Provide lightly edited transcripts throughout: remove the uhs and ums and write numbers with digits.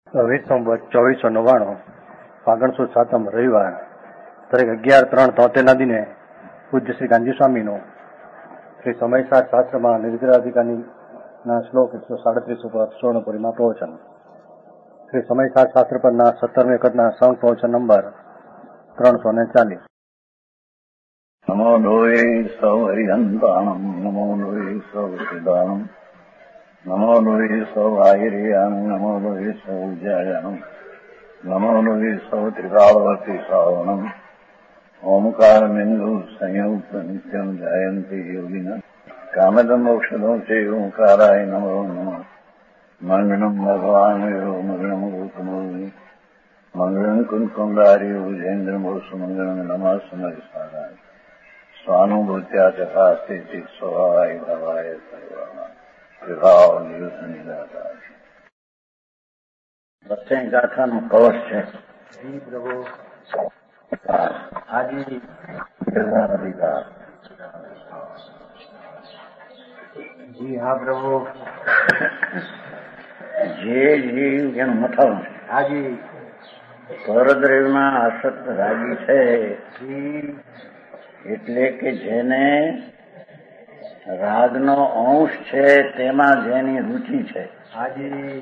વિસંવત 2499 ફાગણ સુદ સાતમ રવિવાર તારીખ 11/3/73 ના દિને પૂજ્ય શ્રી ગાંધી સ્વામીનો શ્રી સમયસાર શાસ્ત્રમાં નિર્ગ્રહાધિકારીના શ્લોક 137 ઉપર સ્વર્ણપુરીમાં પ્રવચન. શ્રી સમયસાર શાસ્ત્ર પરના 17મી વખતના સંઘ પ્રવચન નંબર 340. નમો લોહે સૌ હરિહંતાણમ નમો લોહે સૌ સિદ્ધાણમ નમો લોહે સૌ આહિર્યાણમ નમો લોહે સૌ જયાણમ નમો લોહે સૌ ત્રિકાળવર્તી શ્રાવણમ ઓમકાર બિંદુ સંયુક્ત નિત્યમ જાયંતી યોગિના કામદમ ઔષધો છે ઓંકારાય નમો નમઃ. મંગળમ ભગવાન મંગળમ ગૌતમોની મંગળમ કુંકુંડારી વિજેન્દ્રમોસુ મંગળમ નમઃ સમયસારાય સ્વાનુભૂત્યા ચકાસ્તે સ્વભાવાય ભવાય સર્વાના વિભાવ નિદાતા. બચ્ચે ગાથાનો કવચ છે. જી પ્રભુ. હાજી અધિકાર. જી હા પ્રભુ. જે જીવ જેનું મથાવું છે. હાજી પરદ્રવ્યમાં આસક્ત રાગી છે. એટલે કે જેને રાગનો અંશ છે તેમાં જેની રુચિ છે. હાજી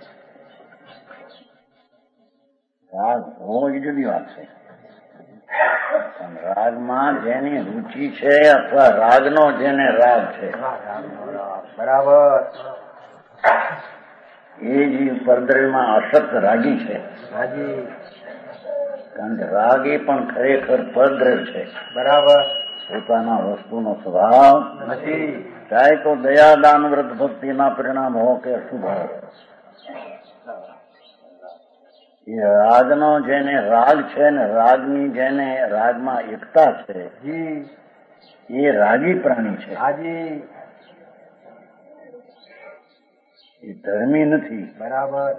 રાગ હોવો જ જુદી વાત છે, પણ રાગમાં જેની રુચિ છે અથવા રાગનો જેને રાગ છે બરાબર એ જીવ પરદ્રવ્યમાં આસક્ત રાગી છે. હાજી કારણ કે રાગ એ પણ ખરેખર પરદ્રવ્ય છે. બરાબર પોતાના વસ્તુનો સ્વભાવ નથી. ચાહે તો દયા દાન વ્રત ભક્તિના પરિણામ હો કે અશુભ હો, એ રાગનો જેને રાગ છે ને રાગની જેને રાગમાં એકતા છે એ રાગી પ્રાણી છે. હાજી એ ધર્મી નથી. બરાબર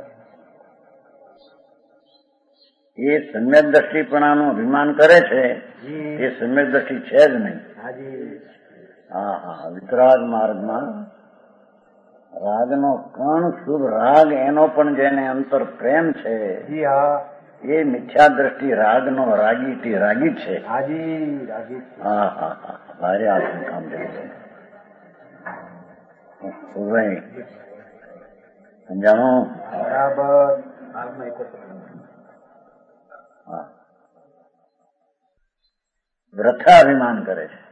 એ સમ્યક દ્રષ્ટિપણાનું અભિમાન કરે છે એ સમ્યક દ્રષ્ટિ છે જ નહીં. હા હા વિતરાગ માર્ગમાં રાગનો કણ શુભ રાગ એનો પણ જેને અંતર પ્રેમ છે એ મિથ્યા દ્રષ્ટિ રાગનો રાગી છે. હા હા હા ભારે આપણું કામ છે. સમજાણું બરાબર. વ્રથાભિમાન કરે છે.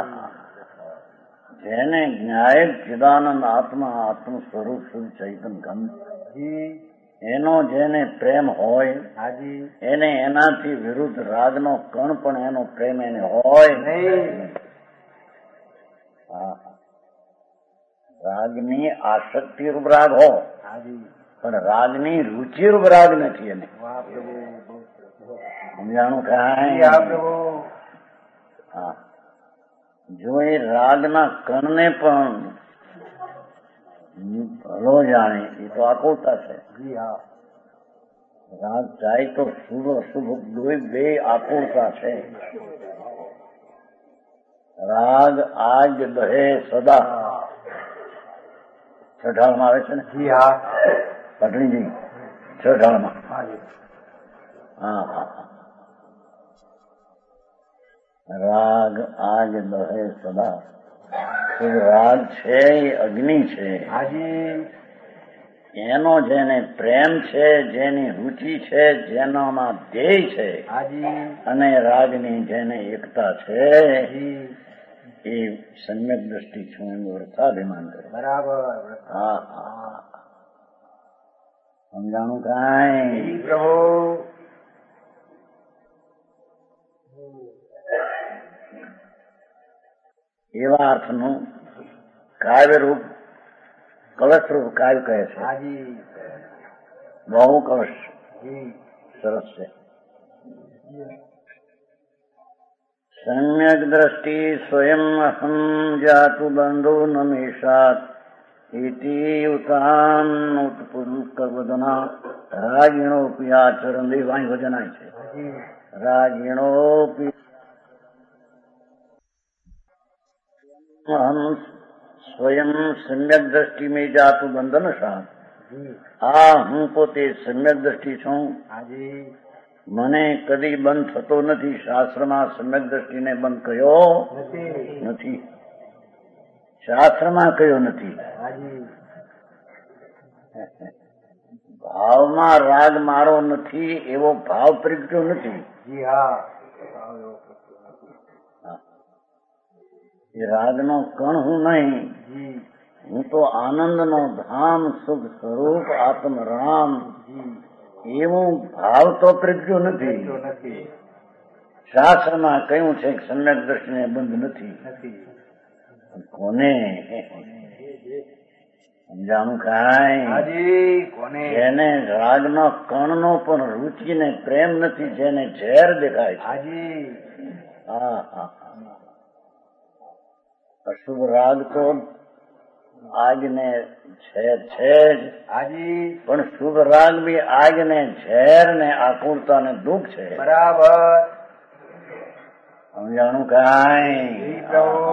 જેને જ્ઞાયક ચિદાનંદ આત્મા આત્મ સ્વરૂપ શુદ્ધ ચૈતન ગંધ એનો જેને પ્રેમ હોય એને એનાથી વિરુદ્ધ રાગનો કણ પણ એનો પ્રેમ એને હોય નહીં. રાગની આસક્તિ રૂપ રાગ હો પણ રાગની રુચિ રૂપ રાગ નથી એને. સમજાણું કાંઈ? હા જો એ રાગના કણને પણ ભલો જાણે એ તો આકુળતા છે. રાગ ચાહે તો શુભ અશુભ બે આકુળતા છે. રાગ આજ દહે સદા છઠાળમાં આવે છે ને. પટણીજી છઠાળમાં. હા હા રાગ આજ દહે સદા. રાગ છે એ અગ્નિ છે. એનો જેને પ્રેમ છે જેની રુચિ છે જેનામાં ધ્યેય છે અને રાગની જેને એકતા છે એ સમ્યક દ્રષ્ટિ છું એનું વ્રથાભિમાન કરે. બરાબર. હા હા સમજાણું કાંઈ પ્રભુ? એવા અર્થનું કાવ્યરૂપ કળશરૂપ કાવ્ય કહે છે. બહુ કળશ સરસ છે. સમ્યક દ્રષ્ટિ સ્વયં અહમ જાતુ બંધુ નમેશાત ઇતિ ઉતાન ઉત્પુલકવદના રાગીણોપી આચરણ દેવાણી વજનાય છે. રાગીણોપી हम स्वयं सम्यक दृष्टि में जातु बंधन साथ આ હું પોતે સમ્યક દ્રષ્ટિ છું. હાજી મને કદી બંધ થતો નથી. શાસ્ત્રમાં સમ્યક દ્રષ્ટિને બંધ કયો નથી. શાસ્ત્રમાં કયો નથી. હાજી ભાવમાં રાગ મારો નથી એવો ભાવ પ્રગટ્યો નથી. જી હા એ રાગનો કણ હું નહીં. જી હું તો આનંદનો ધામ સુખ સ્વરૂપ આત્મ રામ એવું ભાવ તો પ્રગટ્યો નથી. નથી શાસ્ત્રમાં કહ્યું છે કે સમ્યક દ્રષ્ટિને બંધ નથી. નથી કોને સમજાણું કાંઈ? હાજી કોને જેને રાગનો કણનો પણ રુચિ ને પ્રેમ નથી, જેને ઝેર દેખાય છે. હાજી હા હા અશુભ રાગ તો આજને છે જ, હાજી પણ શુભ રાગ બી આજને ઝેર ને આકુરતા ને દુઃખ છે. બરાબર સમજાણું કાંઈ? જી પ્રભુ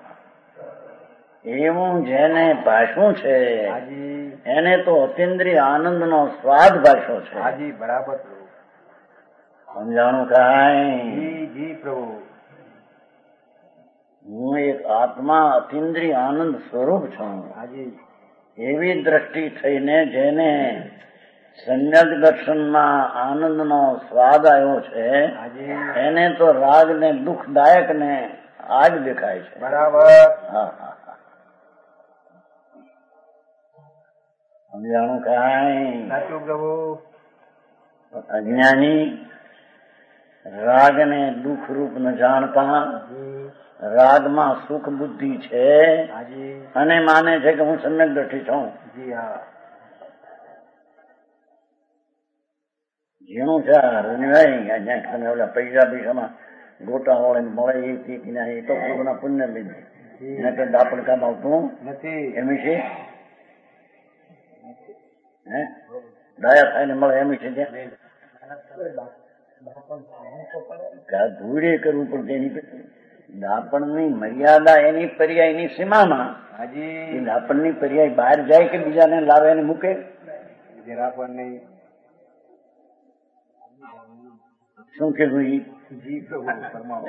એવું જેને ભાષવું છે હાજી એને તો અતિન્દ્રિય આનંદનો સ્વાદ ભાષો છે. હાજી બરાબર પ્રભુ સમજાણું કાંઈ? જી જી પ્રભુ હું એક આત્મા અતિન્દ્રિય આનંદ સ્વરૂપ છું. હાજી એવી દ્રષ્ટિ થઈને જેને સમ્યક દર્શનમાં આનંદનો સ્વાદ આવ્યો છે હાજી એને તો રાગ ને દુઃખદાયક ને આજ દેખાય છે. બરાબર હા હા સમજાણું કાંઈ? સાચું પ્રભુ અજ્ઞાની રાગને દુઃખ રૂપ ન જાણતા જી રાગમાં સુખ બુદ્ધિ છે હાજી અને માને છે કે હું સમ્યક દ્રષ્ટિ છું. જી હા ઝીણું છે રણભાઈ. અહીંયા તમે ઓલા પૈસા પૈસામાં ગોટા વળે મળે એ ચીકીના એ તો પૂરના પુણ્ય લીધે એને તો દાપડ કામ આવતું નથી એમ છે. હે ડાયા થાયને મળે એમ છે. ત્યાં ધૂળે કરવું પડશે. એની દાપણની મર્યાદા એની પર્યાય એની સીમામાં. હાજી એ દાપણની પર્યાય બહાર જાય કે બીજાને લાવે અને મૂકે? જરા પણ નહીં શું કીધું? જી પ્રભુ ફરમાવો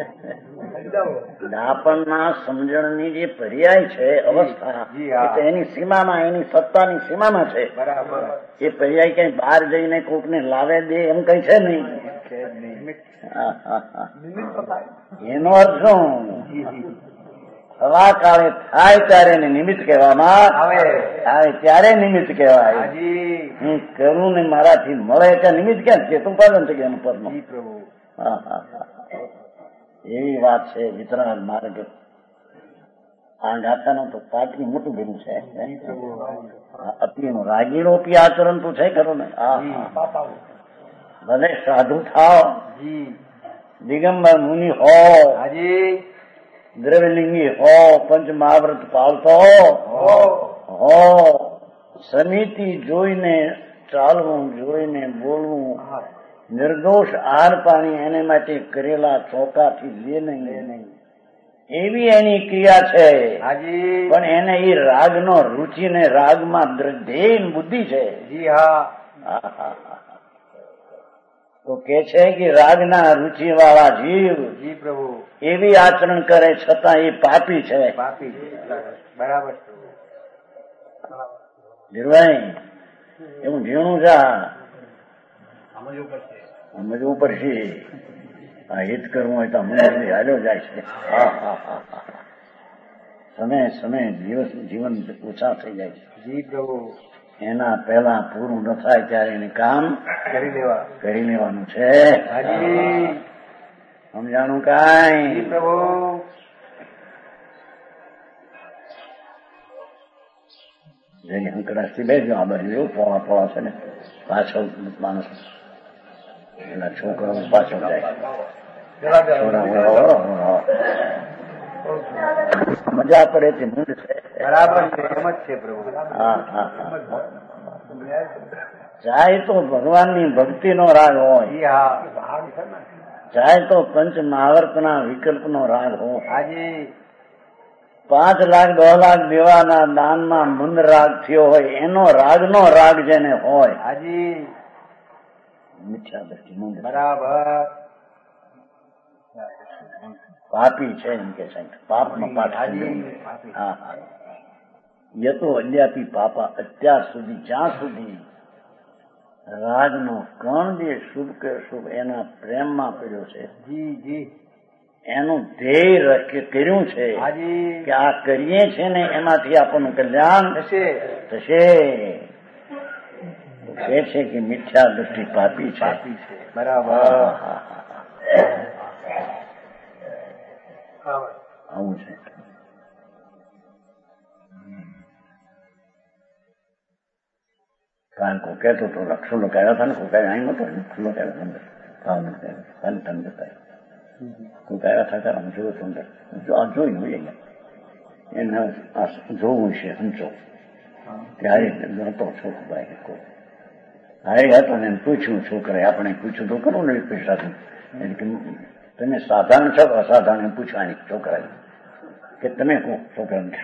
દાપણના સમજણની જે પર્યાય છે અવસ્થા જી હા. એ તો એની સીમામાં એની સત્તાની સીમામાં છે. બરાબર એ પર્યાય કઈ બહાર જઈને કોકને લાવે દે એમ કઈ છે નહીં. છે જ નહીં હા, હા, હા. એનો અર્થ શું? જી જી હવા કાળે થાય ત્યારે એને નિમિત્ત કહેવામાં આવે આવે ત્યારે નિમિત્ત કહેવાય. હાજી હું કરું ને મારાથી મળે ત્યાં નિમિત્ત ક્યાં છે? તું પાલન થઈ ગયા પદમાં. જી પ્રભુ હા હા હા એવી વાત છે. વિતરાગ માર્ગ આ ગાથાનું તો પાટલી મોટું ભેરું છે. જી પ્રભુ અપીનું રાગીણો પી આચરણ તો છે ખરું ને? હા જી હા ભલે સાધુ થાવ, જી દિગંબર મુનિ હો, હાજી દ્રવ્યલિંગી હો, પંચ મહાવ્રત પાળતો હો, સમિતિ જોઈને ચાલવું, જોઈને બોલવું, નિર્દોષ આહાર પાણી એને માટે કરેલા ચોકાથી લે નહીં એવી એની ક્રિયા છે. હાજી પણ એને એ રાગનો રુચિ ને રાગમાં ધ્યેય બુદ્ધિ છે. જી હા તો કે છે કે રાગના રુચિ વાળા જીવ જી પ્રભુ એવી આચરણ કરે છતાં એ પાપી છે. પાપી બરાબર ધીરભાઈ એવું ઝીણું છે. સમજવું પડશે. આ હિત કરવું હોય તો મંદિર હાલ્યો જાય છે. હા હા હા હા સમય જીવન ઓછા થઈ જાય છે. જી પ્રભુ એના પહેલા પૂરું ન થાય ત્યારે એને કામ કરી લેવાનું છે. હાજી સમજાણું કાંઈ? જી પ્રભુ જેની હંકડાશથી બેસજો. આ બાજુ એવું પોળા છે ને પાછળ માણસ એના છોકરાઓ પાછળ જાય. મજા પડે તે મૂળ છે. બરાબર છે એમ જ છે પ્રભુ હા હા હા ચાહે તો ભગવાનની ભક્તિનો રાગ હોય, જી હા ચાહે તો પંચ મહાવર્તના વિકલ્પનો રાગ હોય, હાજી 5 લાખ 10 લાખ દેવાના દાનમાં મંદ રાગ થયો હોય એનો રાગનો રાગ જેને હોય હાજી મિથ્યા દ્રષ્ટિ મંદ બરાબર પાપી છે એમ કે સાહેબ પાપનો પાઠ હાજી હા હા યતો અલ્યાપી પાપા અત્યાર સુધી જ્યાં સુધી રાગનો કણ જે શુભ કે શુભ એના પ્રેમમાં પડ્યો છે જી જી એનું ધ્યેય કર્યું છે હાજી કે આ કરીએ છે ને એમાંથી આપણું કલ્યાણ થશે થશે કહે છે કે મિથ્યા દ્રષ્ટિ પાપી છે પાપી છે બરાબર આવું છે કારણ કોઈ કહેતો તો લક્ષણો કહેવા હતા ને કોઈ કઈ અહીં નતો ખુલ્લો કહેવા અંદર ભાવ ન કહેવા ખાલી તમને કહે કોઈ કહેવા હતા ત્યારે જોયો તો અંદર જોયું હોય એને જોવું છે સમજો ત્યારે હતો છોકરાભાઈ કોઈ હારે હતો ને પૂછ્યું છોકરાએ આપણે પૂછ્યું તો કરવું ને પૈસાથી એટલે કે તમે સાધારણ છો અસાધારણ પૂછવાની છોકરાએ કે તમે કહો છોકરાને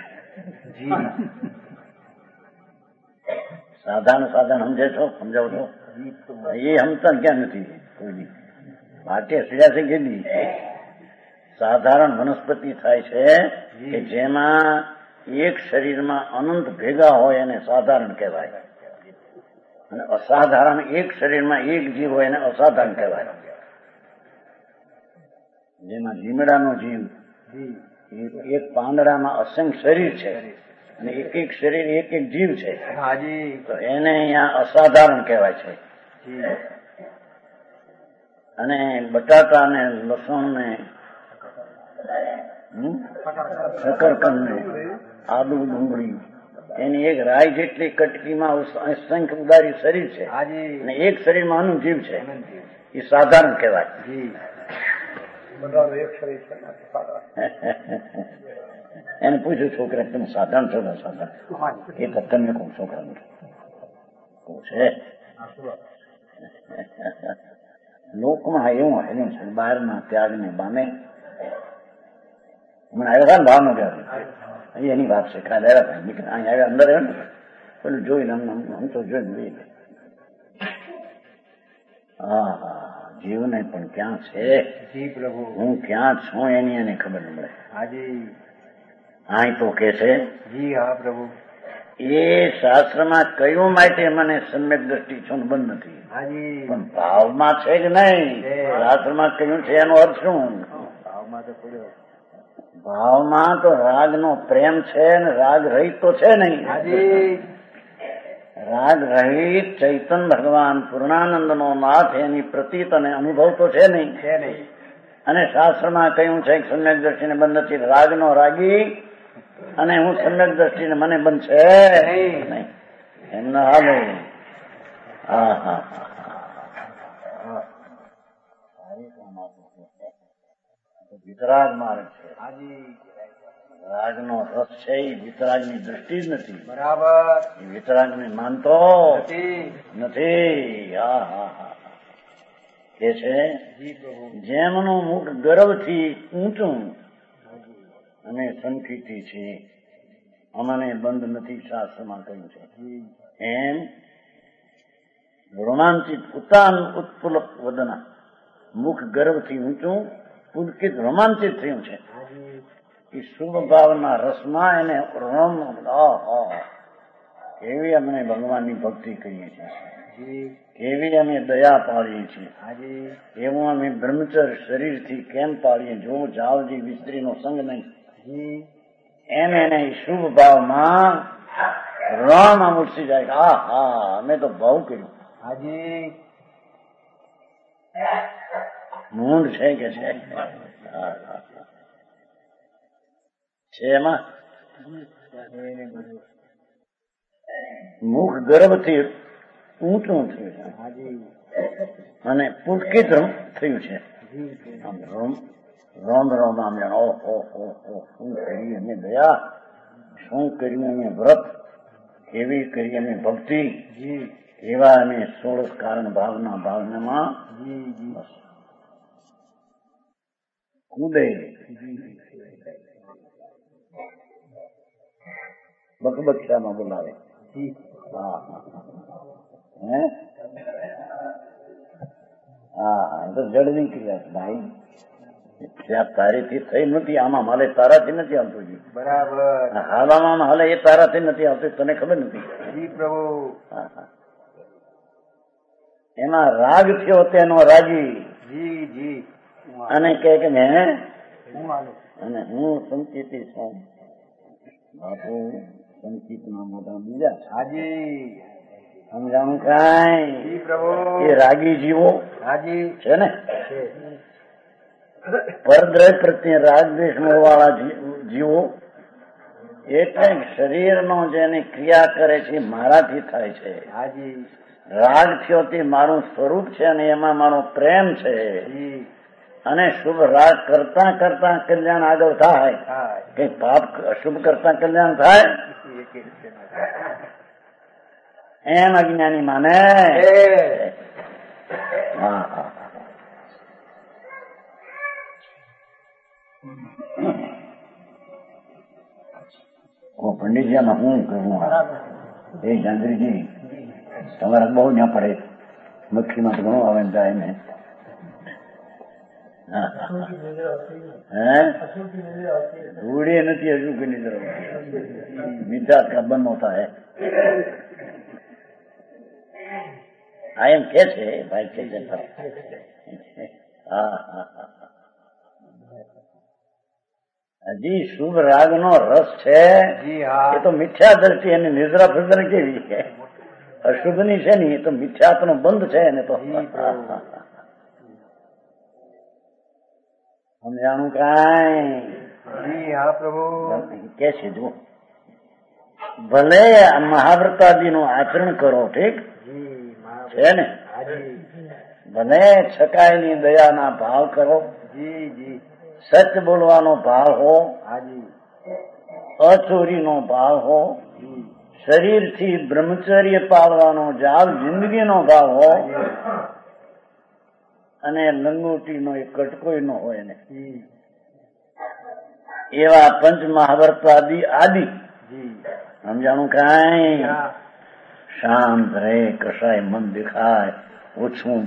સાધારણ સમજે છો સમજાવો છો એ સમજતા ક્યાં નથી કોઈ માટે સિયા છે ગયેલી સાધારણ વનસ્પતિ થાય છે કે જેમાં એક શરીરમાં અનંત ભેગા હોય એને સાધારણ કહેવાય અને અસાધારણ એક શરીરમાં એક જીવ હોય એને અસાધારણ કહેવાય જેમાં લીમડાનો જીવ એક પાંદડામાં અસંખ્ય શરીર છે અને એક એક શરીર એક એક જીવ છે તો એને અહીંયા અસાધારણ કહેવાય છે અને બટાટા ને લસણ ને શકરકંદ ને આદુ ડુંગળી એની એક રાય જેટલી કટકીમાં અસંખ્ય ઉદારી શરીર છે અને એક શરીરમાં અનુજીવ છે એ સાધારણ કહેવાય એને પૂછ્યું છોકરા તમે સાધારણ છો ને સાધારણ એ તો તમે કોણ છોકરા છે લોકમાં એવું હેલું છે બહારના ત્યાગને બામે મને આવ્યા હતા ને ભાવનો કહેવાય અહીં એની વાત છે કાલે આવ્યા હતા નીકળે અહીં આવ્યા અંદર આવ્યા ને પેલું જોઈને આમ તો જોઈને લઈ લે હા હા જીવને પણ ક્યાં છે હું ક્યાં છું એની એને ખબર ન મળે અહીં તો કે છે જી હા પ્રભુ એ શાસ્ત્રમાં કયું માટે મને સમ્યક દ્રષ્ટિ છું બંધ નથી પણ ભાવમાં છે કે નહીં શાસ્ત્રમાં કયું છે એનો અર્થ શું ભાવમાં તો રાગનો પ્રેમ છે ને રાગ રહિત તો છે નહીં રાગ રહિત ચૈતન ભગવાન પૂર્ણાનંદનો નાથ એની પ્રતીત અને અનુભવ તો છે નહીં અને શાસ્ત્રમાં કહ્યું છે સમ્યક દ્રષ્ટિને બંધ નથી રાગનો રાગી અને હું સમ્યક દ્રષ્ટિને મને બંધ છે નહીં એમ ના હાલે હા હા વિતરાગ માર્ગ છે રાગનો રસ છે એ વિતરાગની દ્રષ્ટિ જ નથી બરાબર એ વિતરાગને માનતો નથી હા હા હા કે છે જેમનું મુખ ગર્વથી ઊંચું અને સંકિતી છે અમને બંધ નથી શાસ્ત્રમાં કહ્યું છે એમ રોમાંચિત ઉત્પુલક વદના મુખ ગર્વથી ઊંચું પુલકિત રોમાંચિત થયું છે એ શુભ ભાવના રસમાં એને રમ કેવી અમે ભગવાનની ભક્તિ કરીએ છીએ કેવી અમે દયા પાડીએ છીએ એવું અમે બ્રહ્મચર્ય શરીરથી કેમ પાડીએ જો જાવજી વિસ્ત્રીનો સંગ નહીં એમ એને શુભ ભાવમાં રમ ઉઠી જાય હા હા અમે તો ભાવ કર્યું મૂંઢ છે કે છે એમાં મુખ ગર્ભથી ઊંચું થયું છે અને પુલકિત થયું છે રોમ રોમ આમ શું કરી અમે દયા શું કર્યું અમે વ્રત કેવી કરી અમે ભક્તિ એવા અમે 16 કારણ ભાવના ભાવનામાં કૂદે બકબક્ષામાં બોલાવે. હા હે હા, તો જડની ક્રિયા છે ભાઈ. ત્યાં તારીથી થઈ નથી, આમાં હાલે તારાથી નથી આવતું. બરાબર. હાલામાં હાલે એ તારાથી નથી આવતું, તને ખબર નથી. જી પ્રભુ. એમાં રાગ થયો તેનો રાજી. જી જી. અને કે મેં માનું અને હું સંચિતી છું. બાપુ સંચિતના મોટા બીજા. હાજી. સમજાણું કાંઈ? જી પ્રભુ. એ રાગી જીવો હાજી છે ને, પરદ્રવ્ય પ્રત્યે રાગ દ્વેષ વાળા જીવો એટલે શરીરનો જેની ક્રિયા કરે છે મારાથી થાય છે. હાજી. રાગ થયો તે મારું સ્વરૂપ છે અને એમાં મારો પ્રેમ છે. અને શુભ રાગ કરતા કરતા કલ્યાણ આગળ થાય. કઈ પાપ અશુભ કરતા કલ્યાણ થાય એમ અજ્ઞાની માને. હા હા. પંડિતજી આમાં હું કહું, એ જાંજરીજી તમારે બહુ ત્યાં પડે, મચ્છીમાં તો ઘણું આવે જાય ને. ધૂળે નથી હજુ કે નિદ્ર મિજાજ કા બંધ હોતા હે. આ એમ કે છે ભાઈ કે છે. હા હા હા. હજી શુભ રાગ નો રસ છે એ તો મિથ્યા દ્રષ્ટિ, એની નિદ્રા ફિદ્ર કેવી છે, અશુભ ની છે ને એ તો મિથ્યાત્વ નો બંધ છે એને તો. સમજાણું કાંઈ? હા પ્રભુ. કે છે જો ભલે મહાવ્રતાદી નું આચરણ કરો, ઠીક છે ને, ભલે છકાયેલી દયાના ભાવ કરો, સત્ય બોલવાનો ભાવ હો, અચોરીનો ભાવ હો, શરીરથી બ્રહ્મચર્ય પાળવાનો જાળ જિંદગીનો ભાવ હો, અને લંગોટીનો એ કટકોઈનો હોય ને, એવા પંચ મહાવ્રતાદી આદિ. સમજાણું કાંઈ? શાંત રહે, કશાય મન દેખાય, ઓછું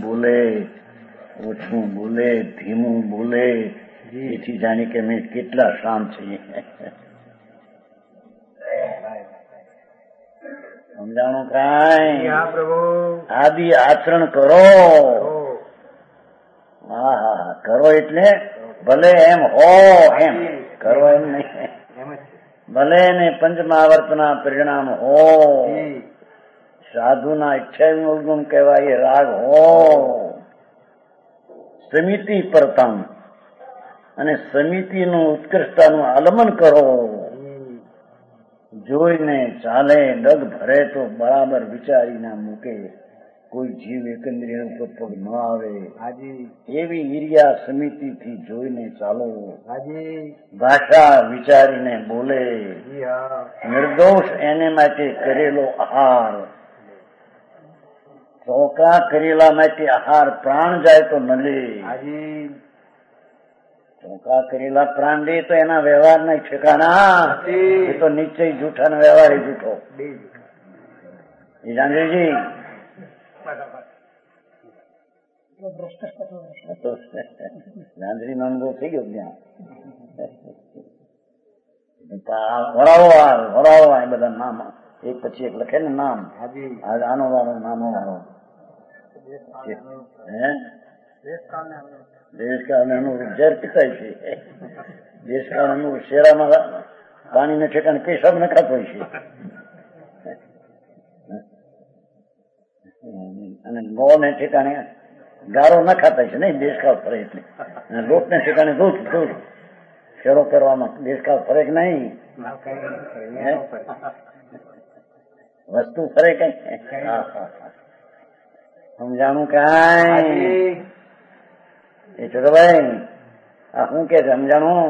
બોલે, ધીમું બોલે, એથી જાણી કે મેં કેટલા શાંત છીએ. સમજાણું કાંઈ? આદિ આચરણ કરો. હા હા, કરો એટલે ભલે એમ હો, એમ કરો એમ નહીં, ભલે ને પંચમહાવર્તના પરિણામ હો, સાધુના ઈચ્છા ગુણ કહેવાય રાગ હો, સમિતિ પરતમ અને સમિતિનું ઉત્કૃષ્ટતાનું આલમન કરો. જોઈને ચાલે, ડગ ભરે તો બરાબર વિચારીને મૂકે, કોઈ જીવ એકંદરી ઉપર પગ ન આવે, એવી ઈર્યા સમિતિથી જોઈને ચાલો. ભાષા વિચારીને બોલે, નિર્દોષ એને માટે કરેલો આહાર, ચોકા કરેલા માટે આહાર પ્રાણ જાય તો ન લે. ચોકા કરેલા પ્રાણ દે તો એના વ્યવહાર ના ઠેકાણા, એ તો નિશ્ચય જૂઠા નો વ્યવહાર એ જૂઠો. એ જાનજીજી ગાંધરી નો અનુભવ થઈ ગયો ત્યાં. વરાવો એ બધા નામ એક પછી એક લખે ને નામ, આનો વાળો નાનો વાળો દેશકાળ અનુરૂપ ઝેર પીતાય છે. દેશકાળ અનુરૂપ શેરામાં પાણીને ઠેકાણે પેશાબ નખાતો હોય છે, અને ગોળને ઠેકાણે ગારો ન ખાતા છે નહીં, દેશકાળ ફરે એટલે. લોટને ઠેકાણે દૂધ શેરો કરવામાં દેશકાળ ફરે કે નહીં? વસ્તુ ફરે કઈ? સમજાણું કાંઈ? એ છોડો ભાઈ, આ શું કે સમજાણું?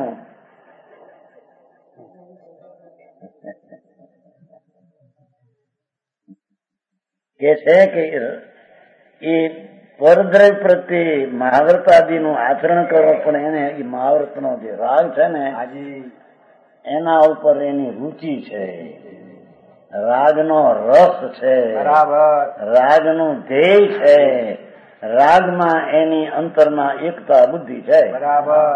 કે છે કે એ પરદ્રવ્ય પ્રત્યે મહાવ્રતાદિનું આચરણ કરો, પણ એને એ મહાવ્રતનો જે રાગ છે ને એના ઉપર એની રુચિ છે. રાગનો રસ છે, બરાબર. રાગનું ધ્યેય છે, રાગમાં એની અંતરમાં એકતા બુદ્ધિ છે. બરાબર.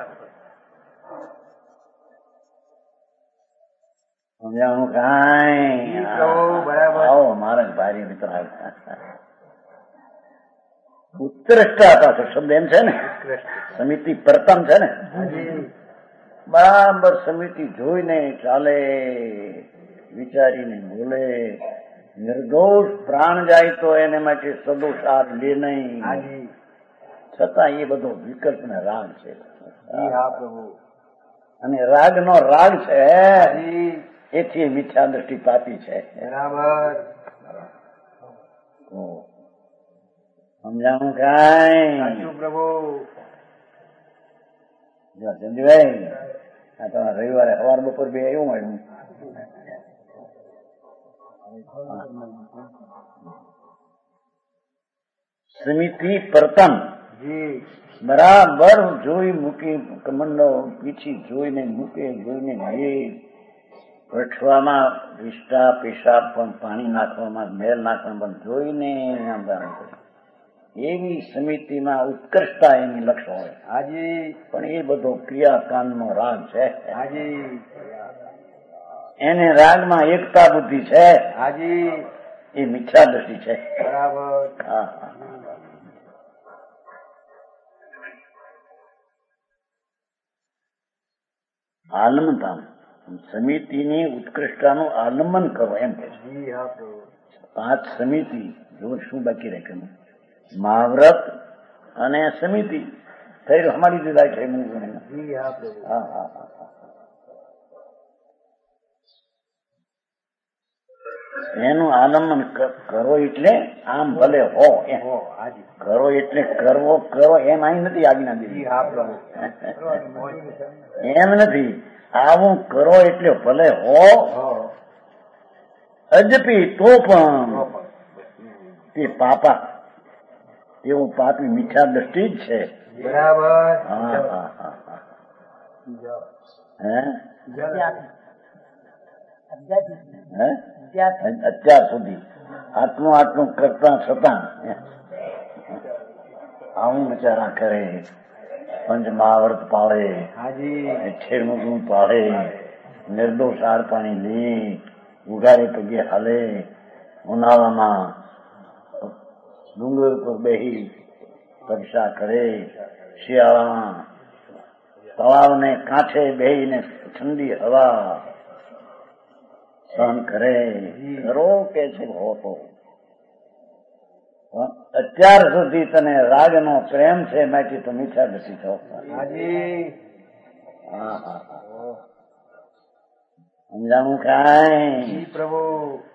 સમજાણું કાંઈ? બરાબર. આવો મારા ભારી મિત્ર. ઉત્કૃષ્ટતા પાછો શબ્દ એમ છે ને, સમિતિ પ્રથમ છે ને, બરાબર સમિતિ જોઈને ચાલે, વિચારીને બોલે, નિર્દોષ પ્રાણ જાય તો એને માટે સદોષાર લે નહીં, છતાં એ બધો વિકલ્પ ને રાગ છે. અને રાગનો રાગ છે એથી મિથ્યા દ્રષ્ટિ પાપી છે. બરાબર. સમજાણું કાંઈ? પ્રભુ. સંજયભાઈ, આ તમારે રવિવારે સવાર બપોર બે એવું મળ્યું. સમિતિ પ્રથમ બરાબર જોઈ મૂકી, કમંડો પીછી જોઈને મૂકે, જોઈને રઠવામાં વિષ્ટા પેશાબ પણ પાણી નાખવામાં, મેલ નાખવામાં પણ જોઈને આંદોલન કરે. એવી સમિતિમાં ઉત્કર્ષતા એની લક્ષણ હોય. હાજી. પણ એ બધો ક્રિયાકાંડનો રાગ છે. હાજી. એને રાગમાં એકતા બુદ્ધિ છે. હાજી. એ મિથ્યા દ્રષ્ટિ છે. બરાબર. હા. આલમતા સમિતિની ઉત્કૃષ્ટતાનું આલંબન કરો એમ કે છે. 5 સમિતિ જો શું બાકી રાખ્યું? મહાવ્રત અને સમિતિ થઈ અમારી જુદા છે. એનું આલંબન કરો એટલે આમ ભલે હો, કરો એટલે કરવો, કરો એમ અહીં નથી આજ્ઞા દીધી. એમ નથી, આવું કરો એટલે ભલે હો, અજપી તો પણ તે પાપા, એવું પાપી મિથ્યા દ્રષ્ટિ જ છે. બરાબર. અત્યાર સુધી આટલું કરતા છતાં આવું વિચારા કરે, પંચ મહાવ્રત પાળે, છેડમું પાળે, નિર્દોષ આર પાણી લે, ઉગાડે પગે હાલે, ઉનાળામાં ડુંગર પર બેહી પરીક્ષા કરે, શિયાળામાં તળાવને કાંઠે બેહીને ઠંડી હવા સહન કરે. કરો કે છે હોતો અત્યાર સુધી તને રાગનો પ્રેમ છે, માટે તો મીઠા નથી થતો. સમજાણું કાંઈ? પ્રભુ.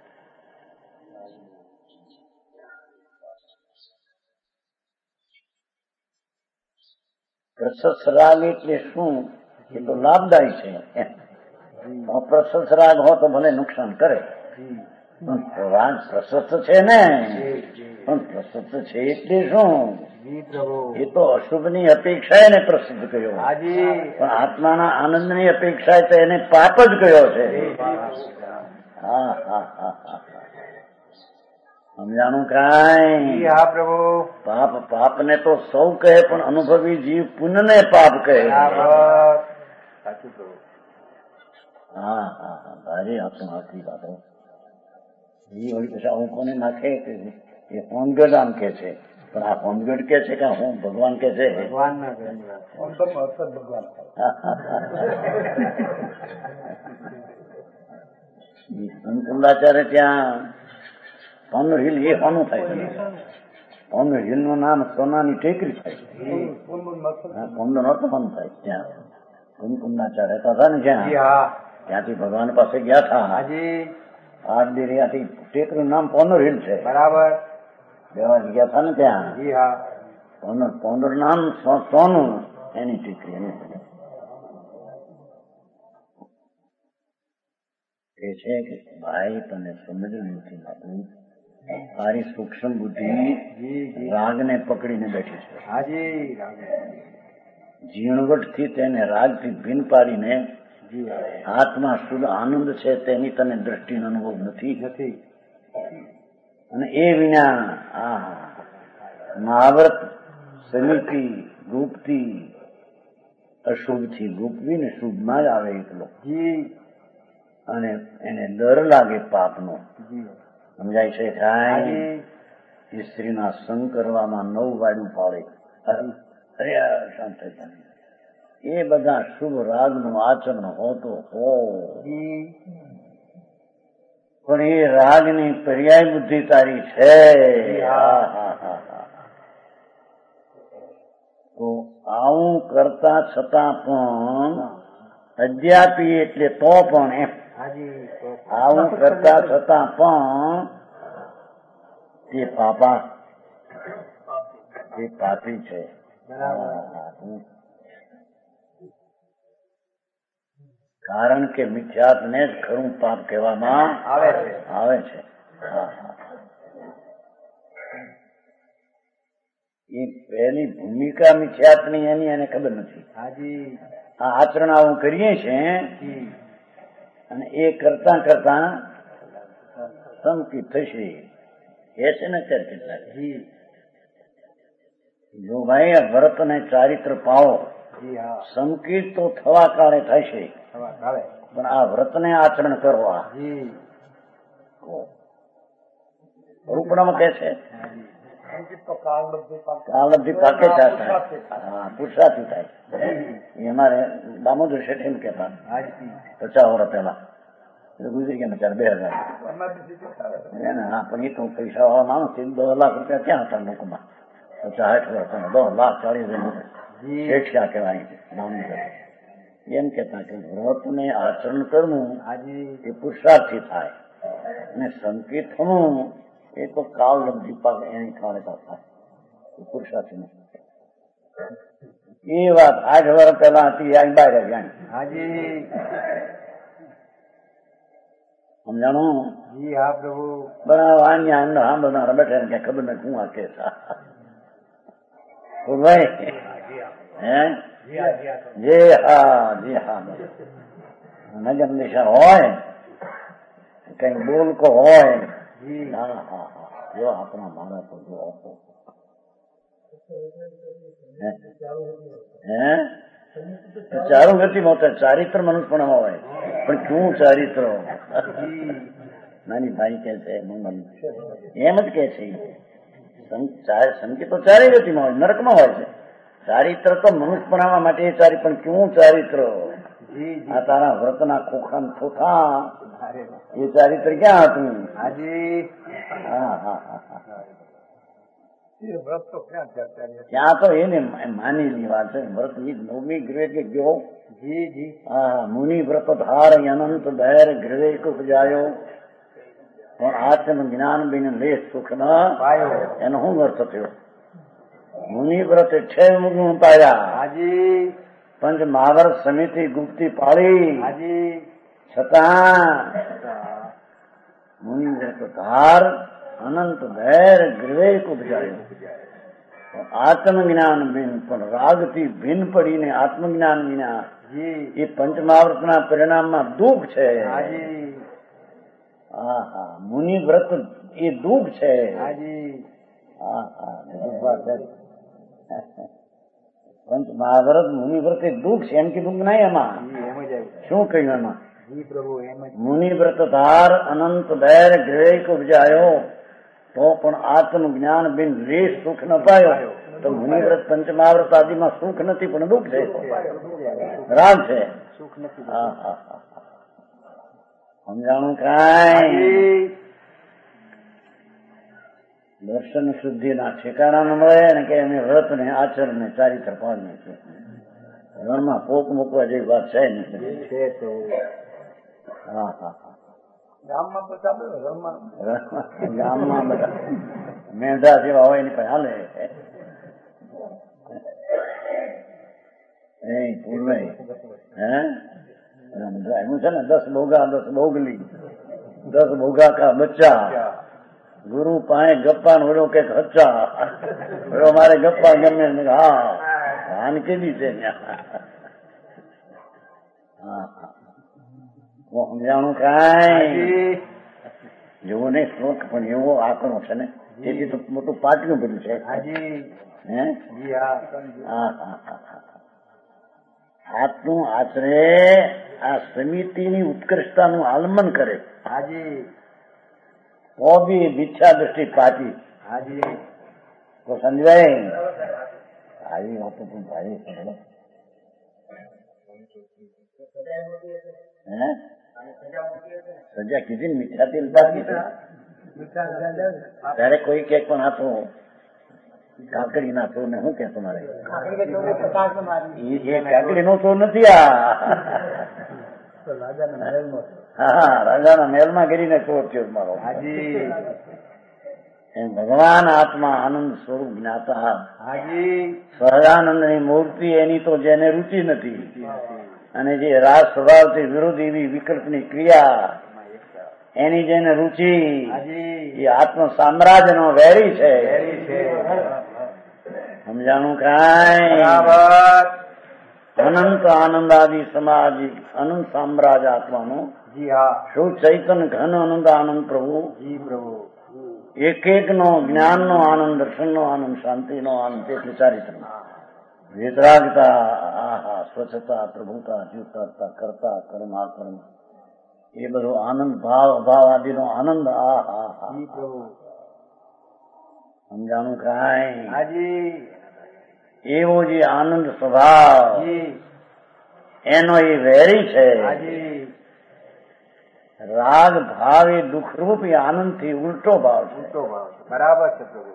પ્રશસ્ત રાગ એટલે શું? એ તો લાભદાયી છે. અપ્રશસ્ત રાગ હો તો ભલે નુકસાન કરે, પણ રાગ પ્રશસ્ત છે ને, પણ પ્રશસ્ત છે એટલે શું? એ તો અશુભની અપેક્ષા એને પ્રસિદ્ધ કર્યો, પણ આત્માના આનંદની અપેક્ષા તો એને પાપ જ કયો છે. સમજાણું કાંઈ? પ્રભુ. પાપ ને તો સૌ કહે, પણ અનુભવી જીવ પુણ્યને પાપ કહે. ભારી આત્માથી વાતો એ વળી પછી આવું કોને નાખે કે એ હોમગઢ આમ કે છે, પણ આ હોમગઢ કે છે કે હું ભગવાન કે છે? કુંડાચાર્ય ત્યાં પોન્નર હિલ એ હોનું થાય છે. પોન્નર હિલ નું નામ સોનાની ટેકરી થાય. પોન્નર નહોતો હોનું થાય ત્યાં કુંડાચાર્ય હતા ને જ્યાં, ત્યાંથી ભગવાન પાસે ગયા હતા. 8 દિનથી ટેકરીનું નામ પોન્નર હિલ છે. બરાબર. બેવા ગયા હતા ને ત્યાં. પોન્નર નામ સોનું, એની ટેકરી એ છે કે ભાઈ તને સમજવું નથી બાપુ, તારી સૂક્ષ્મ બુદ્ધિ રાગને પકડીને બેઠી છે. ઝીણવટથી તેને રાગથી ભીન પાડીને આત્મા શુદ્ધ આનંદ છે તેની તને દ્રષ્ટિનો અનુભવ નથી. અને એ વિના મહાવ્રત સમિતિ ગુપ્તી અશુભથી ગુપવી ને શુભમાં જ આવે એકલો. અને એને ડર લાગે પાપનો. સમજાય છે? કાંઈ સ્ત્રીના સંગ કરવામાં 9 વાયડું પાડે. અરે શાંત થઈ જાય. એ બધા શુભ રાગનું આચરણ હોતો હો, પણ એ રાગની પર્યાય બુદ્ધિ તારી છે. તો આવું કરતા છતાં પણ અધ્યાપી એટલે તો પણ એમ આવું કરતા છતાં પણ તે પાપી છે. કારણ કે મિથ્યાત્વને જ ખરું પાપ કહેવામાં આવે છે. એ પહેલી ભૂમિકા મિથ્યાત્વની એની એને ખબર નથી. આ આચરણ આવું કરીએ છીએ અને એ કરતા કરતા સંકિત થશે. એ છે ને અત્યારે કેટલાક જો ભાઈ આ વ્રત અને ચારિત્ર પાળો, સંકિત તો થવા કાળે થશે, પણ આ વ્રતને આચરણ કરવા રૂપણામાં કે છે કાળલબ્ધિ પાકે થાય, પુરુષાર્થી થાય. એ અમારે દામોદર શેઠ એમ કહેતા 50 વર્ષ પહેલા, ગુજરી ગયા બચારા 2000. હા, પણ એ તો પૈસા વાળા માણસ 10 લાખ રૂપિયા ક્યાં હતા લોકોમાં? 50-60 વર્ષ 10 લાખ 40 શેઠ ક્યાં કહેવાય દામોદર. એમ કેતા કે વ્રતને આચરણ કરવું એ પુરુષાર્થી થાય અને સંકેત થવું એ તો કાળલબ્ધિ પાક એની કાળે થાય, એ પુરુષાર્થી નથી. એ વાત 8 વર્ષ પહેલા હતી, આ બહાર જાણી સમજાણું? બરાબર. સાંભળનારા બેઠા ક્યાં ખબર નથી શું આ કેસ. ભાઈ હે જી હા નજર નિશાન હોય, કઈ બોલકો હોય, જો આપણા માણસો જો ચારું ગતિમાં હોતા ચારિત્ર મનુષ્યપણામાં હોય, પણ શું ચારિત્ર? નાની ભાઈ કે છે એમ જ કે છે સંકેત તો ચારે ગતિમાં હોય, નરકમાં હોય છે. ચારિત્ર તો મનુષ્યપણાવા માટે એ ચારી, પણ ક્યું ચારિત્ર? આ તારા વ્રતના ખોખા ખોખા એ ચારિત્ર ક્યાં હતું? ત્યાં તો એને માનેલી વાત છે. વ્રત નવમી ગૃહ કે ગયો મુનિ વ્રત ધાર અનંત ધૈર ગૃહે ઉપજાયો, પણ આત્મ જ્ઞાન બિન લેશ સુખ ન એનો શું અર્થ થયો? મુનિ વ્રત 6 ગુણ પાયા, પંચ મહાવર સમિતિ ગુપ્તી પાળી, છતાં મુનિ વ્રત ધાર અનંત ધૈર ગૃહે ઉપજાયો. આત્મજ્ઞાન બિન, પણ રાગથી ભિન્ન પડીને આત્મજ્ઞાન વિના એ પંચમહાવ્રતના પરિણામમાં દુઃખ છે. મુનિ વ્રત એ દુઃખ છે. પંચ મહાવ્રત મુનિ વ્રત એ દુઃખ છે એમ કીધું નહીં? એમાં શું કહ્યું? એમાં મુનિ વ્રત ધાર અનંત ધૈર ગ્રહ ઉપજાયો, તો પણ આત્મજ્ઞાન બિન રેશ સુખ ન પાયો. તો મુનિ વ્રત પંચમહાવ્રત આદિમાં સુખ નથી, પણ દુઃખ છે, રાગ છે. સમજાણું? કાંઈ દર્શન શુદ્ધિના ઠેકાણા ન મળે ને કે અમે વ્રત ને આચરણ ને ચારિત્ર પાડીએ છીએ. રણમાં પોક મૂકવા જેવી વાત છે ને. ગામમાં બધા મેંઢા જેવા હોય ને કઈ હાલે. એનું છે ને 10 બોગા 10 બોગલી 10 બોગા કા બચ્ચા. ગુરુ પાસે ગપ્પા ઓળો કે હચ્ચા ઓળો મારે ગપ્પા ગમે. હા કીધી છે. સમજાણું કાંઈ હાજી જેવો નહીં શ્લોક પણ એવો આંકડો છે ને તેથી તો મોટું પાટિયું બધું છે. હાજી હે જી હા આટલું આશરે આ સમિતિની ઉત્કૃષ્ટતાનું આલમન કરે હાજી તો બી મિથ્યા દ્રષ્ટિ પાટી હાજી તો સમજાય. આવી વાતો તો ભાઈ છે હે સજા કીધી ને મિથ્યા તેલ પાકી છે. ત્યારે કોઈ કે પણ આ તો કાકડી ના છો ને શું કે તમારે એ કાકડી નો છો નથી. હા રાજાના મહેલમાં ગીરીને ચોર થયો મારો. હાજી ભગવાન આત્મા આનંદ સ્વરૂપ જ્ઞાતા હાજી સહજાનંદની મૂર્તિ એની તો જેને રુચિ નથી અને જે રાજ સ્વભાવથી વિરોધ એવી વિકલ્પની ક્રિયા એની જેને રુચિ હાજી એ આત્મ સામ્રાજ્યનો વેરી છે. વેરી છે સમજાણું કાંઈ. બરાબર અનંત આનંદ આદિ સમાજ અનંત સામ્રાજ્ય આત્માનો જી હા શું ચૈતન્ય ઘન આનંદ આનંદ પ્રભુ જી પ્રભુ એક એક નો જ્ઞાન નો આનંદ દર્શન નો આનંદ શાંતિ નો આનંદ તેથી ચારિત્ર વિતરાગતા આહા સ્વચ્છતા પ્રભુતા જીવતા કરતા કર્મ કર્મ એ બધો આનંદ ભાવ અભાવ આદિનો આનંદ આહા જી પ્રભુ સમજાણું કાંઈ. હાજી એવો જે આનંદ સ્વભાવ જી એનો એ વેરી છે. હાજી રાગ ભાવ એ દુઃખરૂપ એ આનંદ થી ઉલટો ભાવ છે. ઉલટો ભાવ છે. બરાબર છે પ્રભુ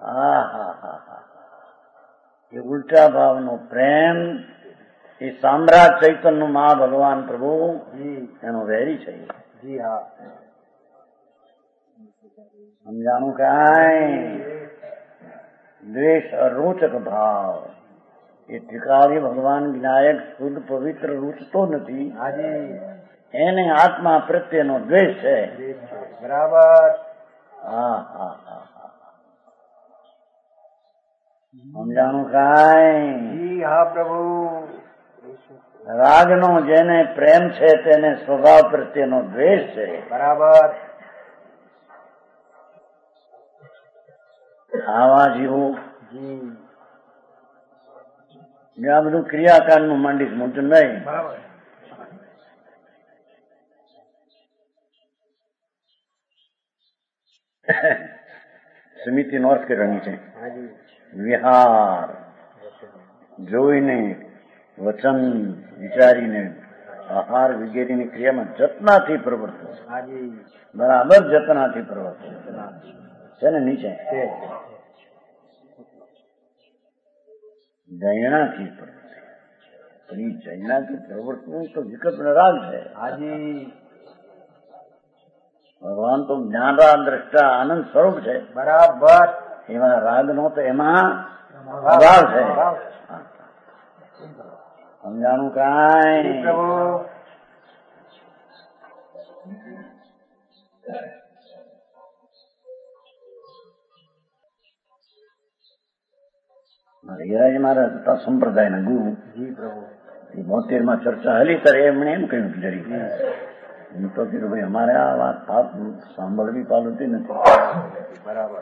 એ ઉલટા ભાવનો પ્રેમ એ સામ્રાજ્ય ચૈતન્યનું મહા ભગવાન પ્રભુ જી એનો વેરી છે. જી હા સમજાણું કાંઈ. દ્વેષ અરોચક ભાવ એ ત્રિકારી ભગવાન વિનાયક શુદ્ધ પવિત્ર રૂચતો નથી. હાજી એને આત્મા પ્રત્યેનો દ્વેષ છે. બરાબર સમજાણું કાંઈ. જી હા પ્રભુ રાગનો જેને પ્રેમ છે તેને સ્વભાવ પ્રત્યેનો દ્વેષ છે. બરાબર આવા જીવો જી આ બધું ક્રિયાકાંડનું માંડીશ મોટું નહીં. બરાબર સમિતિ નોર્થ કરવાની છે. હાજી વિહાર જોઈને વચન વિચારીને આહાર વગેરેની ક્રિયામાં જતનાથી પ્રવર્તન. હાજી બરાબર જતનાથી પ્રવર્તન છે ને નીચે જૈનાથી પ્રવર્તન. પણ એ જૈનાથી પ્રવર્તન તો વિકલ્પ રાગ છે. હાજી ભગવાન તો જ્ઞાનરા દ્રષ્ટા આનંદ સ્વરૂપ છે. બરાબર એમાં રાગ નો તો એમાં અભાવ છે. સમજાણું કાંઈ. પ્રભુ હીરાજી મહારાજ હતા સંપ્રદાયના ગુરુ. જી પ્રભુ 72 ચર્ચા હલી ત્યારે એમણે એમ કહ્યું જરી હું તો કીધું ભાઈ અમારે આ વાત સાંભળવી પાલવતી નથી. બરાબર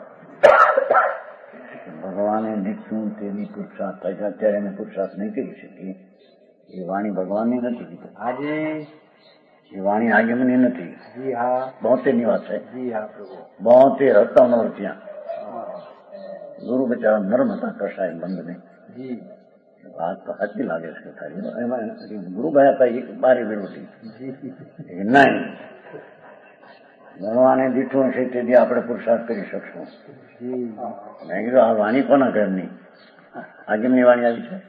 ભગવાને દીઠું તેની પુરુષાર્થ થાય છે. અત્યારે એને પુરુષાર્થ નહીં કરી શકીએ. એ વાણી ભગવાનની નથી. હાજી એ વાણી આગમની નથી. જી હા 72 ની વાત છે. જી હા પ્રભુ 72 હતા નર ત્યાં. ગુરુ બચારા નરમ હતા કસાય બંધ નહીં. જી વાત તો સાચી લાગે છે તારી. એમાં ગુરુ ગયા હતા એક બારી વિરોધી નહીં. ભગવાને દીઠું છે તેથી આપણે પુરુષાર્થ કરી શકશું. મેં કીધું આ વાણી કોના ઘરની આગમની વાણી આવી છે.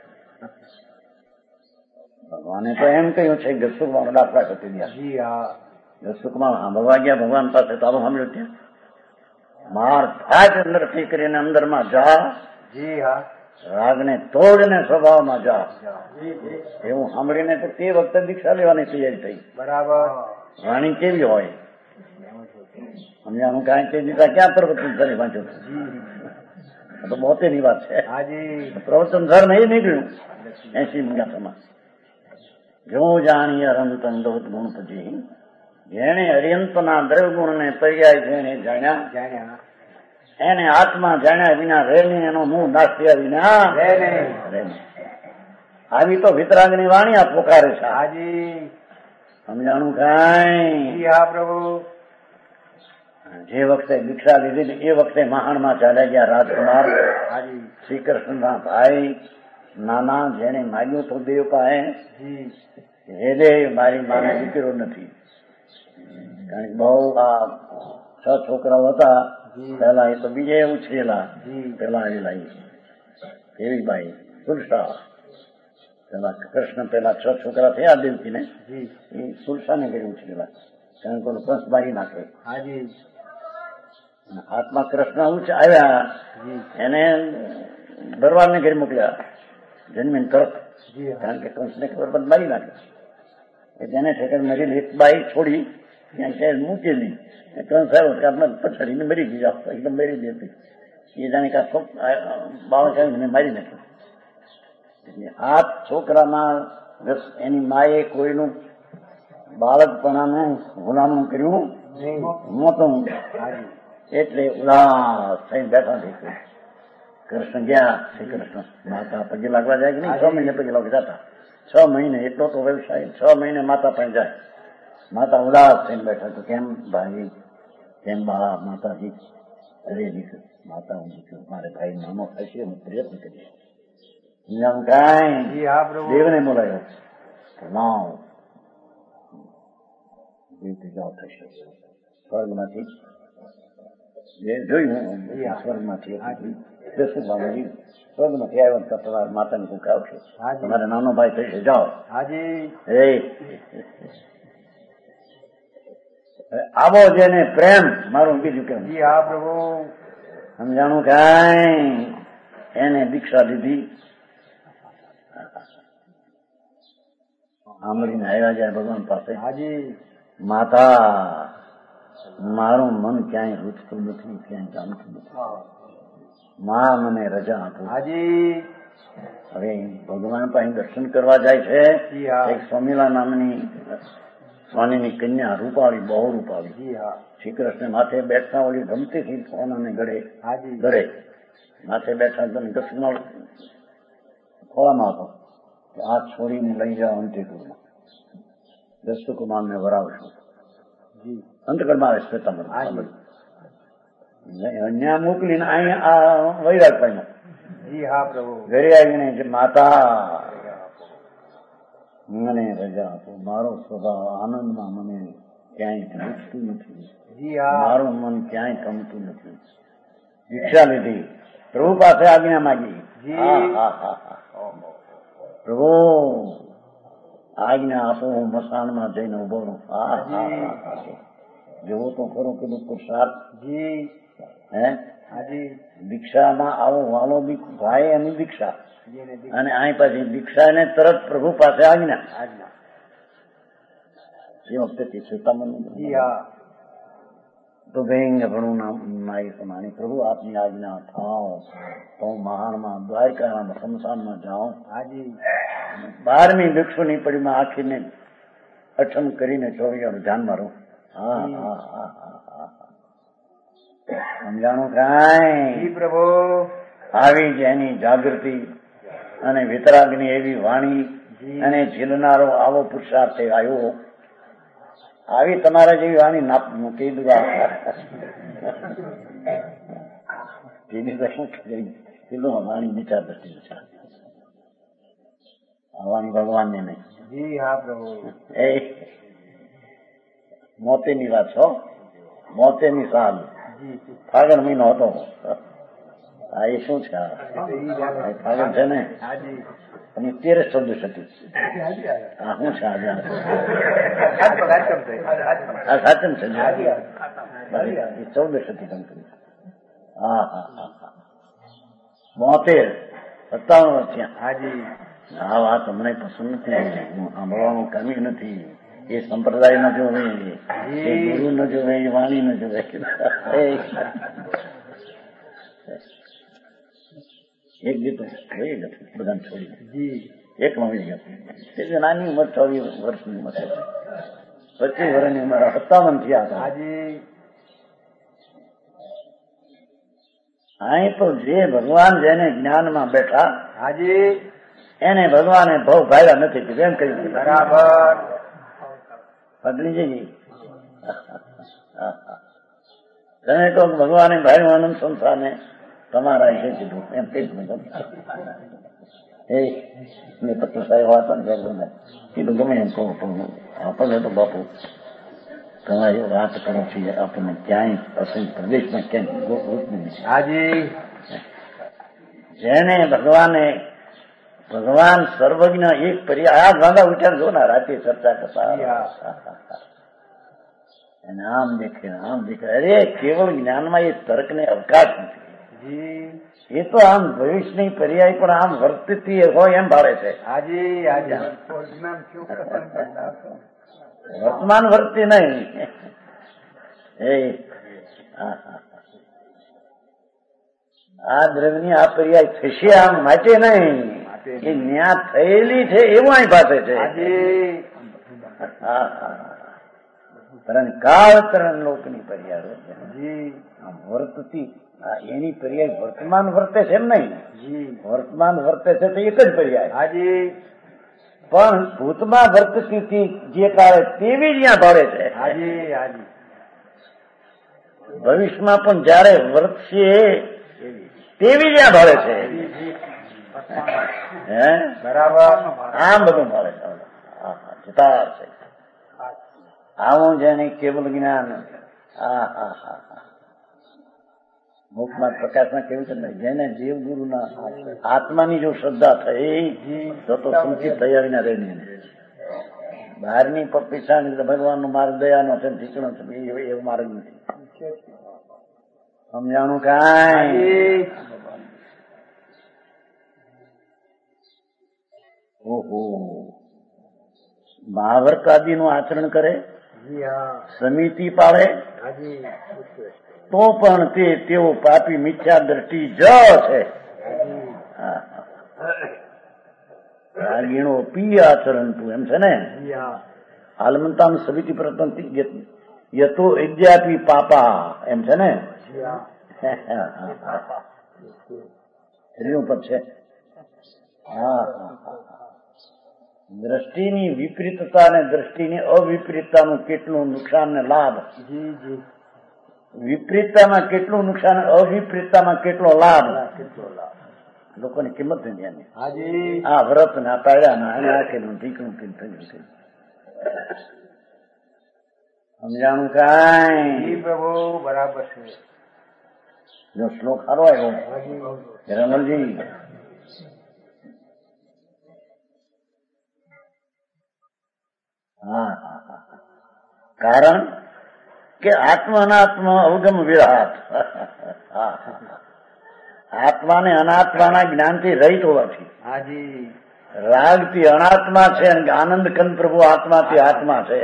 ભગવાને તો એમ કહ્યું છે ગસુકમાં દાખલા કરી દીધા. જી હા ગસુકમાં સાંભળવા ગયા ભગવાન પાસે તો સાંભળ્યું ત્યાં માર થાજ અંદરથી કરીને અંદરમાં જા. જી હા રાગને તોડને સ્વભાવમાં જા. એવું સાંભળીને તો તે વખતે દીક્ષા લેવાની તૈયારી થઈ. બરાબર વાણી કેવી હોય સમજાણું કાંઈ તે દીધા ક્યાં પ્રવચન કરી વાંચો તો 72 ની વાત છે. હાજી પ્રવચન ઘર નહીં નીકળ્યું 80 મંગાસામાં જો જાણી અરંત અંદોત ગુણ પછી જેણે અર્યંતના દ્રવ્ય ગુણને પર્યાય જેને જાણ્યા એને આત્મા જાણ્યા વિના રહે નહીં, એનો મુંહ નાશ થયા વિના રહે નહીં. આવી તો વિતરાગની વાણી આ પોકારે છે. સમજાણું કઈ? હા પ્રભુ. જે વખતે દીક્ષા લીધી એ વખતે મહાણમાં ચાલ્યા ગયા રાજકુમાર શ્રી કૃષ્ણના ભાઈ નાના, જેને માગ્યું તો દેવ પાસે હેદે મારી માને દીકરો નથી. કારણ કે બહુ આ 6 છોકરાઓ હતા. પેલા એ તો બીજે ઉછરેલા, પેલા આવેલા એવી બાઈ સુરસા. પેલા કૃષ્ણ પેલા 6 છોકરા થયા દેવકીને, એ સુરસાને ઘરે ઉછરેલા. કારણ કે કંસ બારી નાખે. હાથમાં કૃષ્ણ આવ્યા, એને ભરવાડને ઘરે મોકલ્યા જન્મીને તરત. કારણ કે કંસને ખબર પણ મારી નાખે. જેને ઠેકાણ મરી એક બાઈ છોડી ત્યાં ક્યાંય મૂકેલી. કંસ આવ્યો કે આપણે પછાડીને મરી ગઈ, એકદમ મરી દેતી. એ જાણે કે બાળક આવીને મારી નાખ્યું. એટલે આ છોકરાના એની માએ કોઈનું બાળકપણાનું ગુલામણું કર્યું નહોતું. એટલે ઉદાસ થઈને બેઠા થઈ. કૃષ્ણ ગયા. શ્રી કૃષ્ણ માતા પગે લાગવા જાય કે નહીં? 6 મહિને પગે લાગવા જતા. 6 મહિને એટલો તો વ્યવસાય. 6 મહિને માતા પણ જાય. માતા ઉદાસ થઈને બેઠા. તો કેમ ભાઈ, કેમ બા? માતાજી અરે દીકરી, માતા હું દીકરી, મારે ભાઈ નાનો થશે, હું પ્રયત્ન કરીશ. કઈ દેવને બોલાયો. લાવ જાઓ થશે. સ્વર્ગમાંથી જોયું, સ્વર્ગમાંથી સ્વર્ગમાંથી આવ્યો તો તમારા માતાને કુક આવશે, તમારે નાનો ભાઈ થશે, જાઓ. આવો જેને પ્રેમ મારું બીજું કેમ સમજાણું કઈ? એને દીક્ષા લીધી. સાંભળીને આવ્યા જાય ભગવાન પાસે. માતા, મારું મન ક્યાંય રૂચતું નથી, ક્યાંય જાણતું નથી. માં મને રજા આપો. હવે ભગવાન પાસે દર્શન કરવા જાય છે. એક સ્વામીલા નામની સ્વામીની કન્યા, રૂપાળી, બહુ રૂપાળી. શ્રી કૃષ્ણ માથે બેઠા, ઓલી ગમતી થી સોનાને ગળે માથે બેઠા. કૃષ્ણ ખોળામાં હતો. આ છોડીને લઈ જાઓ અંતિકુળમાં, દસ્તુકુમારને વરાવશું. અંતકળમાં આવે શ્વેતાંબર અહીંયા મોકલીને અહીંયા વૈરાગ પામ્યો. ઘરે આવીને માતા મને રજા આપો, મારો સ્વભાવ આનંદમાં મને ક્યાંય રૂચતું નથી, મારું મન ક્યાંય ગમતું નથી. દીક્ષા લીધી, પ્રભુ પાસે આજ્ઞા માગી. પ્રભુ આજ્ઞા આપો, હું મસાણમાં જઈને ઉભો રહું. જોવો તો ખરો કે પુરુષાર્થ. દીક્ષામાં આવો વાલો ભાઈ એની દીક્ષા, અને અહીં પછી દીક્ષા ને તરત પ્રભુ પાસે આજ્ઞા. એ વખતે તો ભણું નાઈ સમાની, પ્રભુ આપની આજ્ઞા થાવ તો હું મહાણમાં દ્વારકામાં શમશાનમાં જાઉં. 12મી ભિક્ષુની પડીમાં આખીને અઠમ કરીને ચોરિયાનું ધ્યાન મારું. સમજાણું કઈ? પ્રભુ આવી જ એની જાગૃતિ અને વિતરાગની એવી વાણી અને ઝીલનારો આવો પુરુષાર્થ આવ્યો. આવી તમારા જેવી વાણી નાપ મૂકી દીધા. વાણી વિચાર દ્રષ્ટિ છે, વાણી ભગવાનને નહીં. એ મોતેની વાત છો, મોતેની સાલ. ફાગણ મહિનો હતો. આ એ શું છે? ફાગણ છે ને, અને 13 14 હતી. આ શું છે? આજે આ સાચમ છે, 14 હતી કંકરી. 72 57 વર્ષ થયા. આ વાત અમને પસંદ નથી, સાંભળવાનું કામી નથી. એ સંપ્રદાય ન જોવે, એ ગુરુ ન જોવે, એ વાણી ન જોવે. એક ગીત બધાને છોડી એકમાં વહી ગયો. તે નાની ઉંમર 24 વર્ષની ઉંમર, 25 વર્ષની ઉંમર, 57 થયા હતા. અહીં તો જે ભગવાન જેને જ્ઞાનમાં બેઠા એને ભગવાને ભવ ભાડ્યા નથી કીધું, એમ કહ્યું. બરાબર. પગલીજી તમે કહો ભગવાને ભાડ્યું આનંદ સંસારને તમારા છે કીધું, એમ કહ્યું. એ પત્ર સાહેબ હતા ને કીધું ગમે એમ કહું પણ આપણને તો બાપુ તમારી વાત કરો છો આપણને ક્યાંય અસંગ પ્રદેશમાં ક્યાંય ગોઠવું નથી. જેને ભગવાન સર્વજ્ઞ એક પર્યાય આ ગાંડા વિચાર જો ને રાતે ચર્ચા કરતા અને આમ દેખે આમ દેખે. અરે કેવળ જ્ઞાનમાં એ તર્કને અવકાશ નથી. એ તો આમ ભવિષ્યની પર્યાય પણ આમ વર્તતી હોય એમ ભાવે છે. વર્તમાન વર્તતી નહીં. આ દ્રવ્યની આ પર્યાય થશે આમ માટે નહીં, એ ન્યા થયેલી છે એવું અહીં પાસે છે. કાળ તરણ લોકની પર્યાય આમ વર્તતી એની પર્યાય વર્તમાન વર્તે છે એમ નહીં. વર્તમાન વર્તે છે તો એક જ પર્યાય. પણ ભૂતમાં વર્તતી હતી જે કાળે તેવી જ ત્યાં ભળે છે. ભવિષ્યમાં પણ જયારે વર્તશે તેવી જ્યાં ભળે છે. બરાબર. આમ બધું મળે છે. ચિતાર છે આવું જેને કેવલ જ્ઞાન. મુખમાં પ્રકાશમાં કેવું છે ને, જેને દેવગુરુના આત્માની જો શ્રદ્ધા થઈ તો સંચિત થયા વિના રહી નહીં. બહારની પીછાણી ભગવાનનો માર્ગ દયાનો છે, ઠીકણો છે, એવો માર્ગ નથી. સમજાણું કાંઈ? ઓહો, મહાવ્રત આદિનું આચરણ કરે, સમિતિ પાડે તો પણ તેઓ પાપી મિથ્યા દ્રષ્ટિ જ છે. રાગીણો પી આચરણ તું એમ છે ને. હાલમંતામ સમિતિ પ્રતંતિ યતો વિદ્યાપી પાપા એમ છે ને. સ્ત્રીઓ પર છે. દ્રષ્ટિની વિપરીતતા અને દ્રષ્ટિની અવિપરીતતાનું કેટલું નુકસાન ને લાભ. વિપરીતતામાં કેટલું નુકસાન, અવિપરીતતામાં કેટલો લાભ. લોકોની કિંમત નથી એની. આ વ્રત ના પાડ્યા ના નાખેલું ઠીકણું થયું. સમજાણું કાંઈ? પ્રભુ બરાબર છે. જો શ્લોક સારો આવ્યો રમણજી. કારણ કે આત્મ અનાત્મ અવગમ વિરાટ. આત્માને અનાત્માના જ્ઞાનથી રહિત હોવાથી રાગથી અનાત્મા છે અને આનંદ કંદ પ્રભુ આત્માથી આત્મા છે.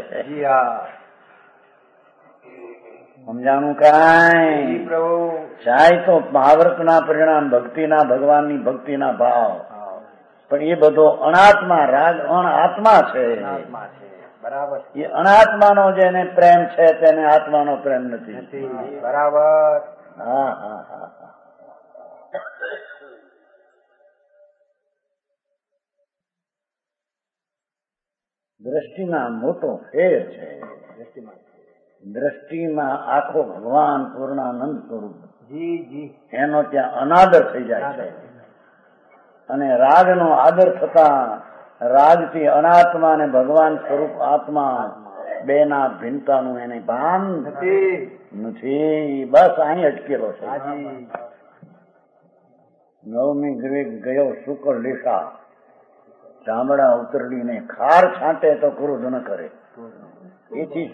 સમજાણું કાંઈ? ચાહે તો મહાવ્રતના પરિણામ ભક્તિના, ભગવાનની ભક્તિના ભાવ, પણ એ બધો અનાત્મા રાગ અનાત્મા છે. બરાબર. એ અનાત્માનો જેને પ્રેમ છે તેને આત્માનો પ્રેમ નથી. બરાબર. દ્રષ્ટિમાં મોટો ફેર છે. દ્રષ્ટિમાં આખો ભગવાન પૂર્ણાનંદ સ્વરૂપ એનો ત્યાં અનાદર થઈ જાય છે, અને રાગનો આદર થતા રાગથી અનાત્મા અને ભગવાન સ્વરૂપ આત્મા બેના ભિન્નતાનું એને ભાન નથી. બસ અહીં અટકેલો છે. નવમી ગ્રેગ ગયો શુક્ર લેખા, ચામડા ઉતરડીને ખાર છાંટે તો ક્રોધ ન કરે. એથી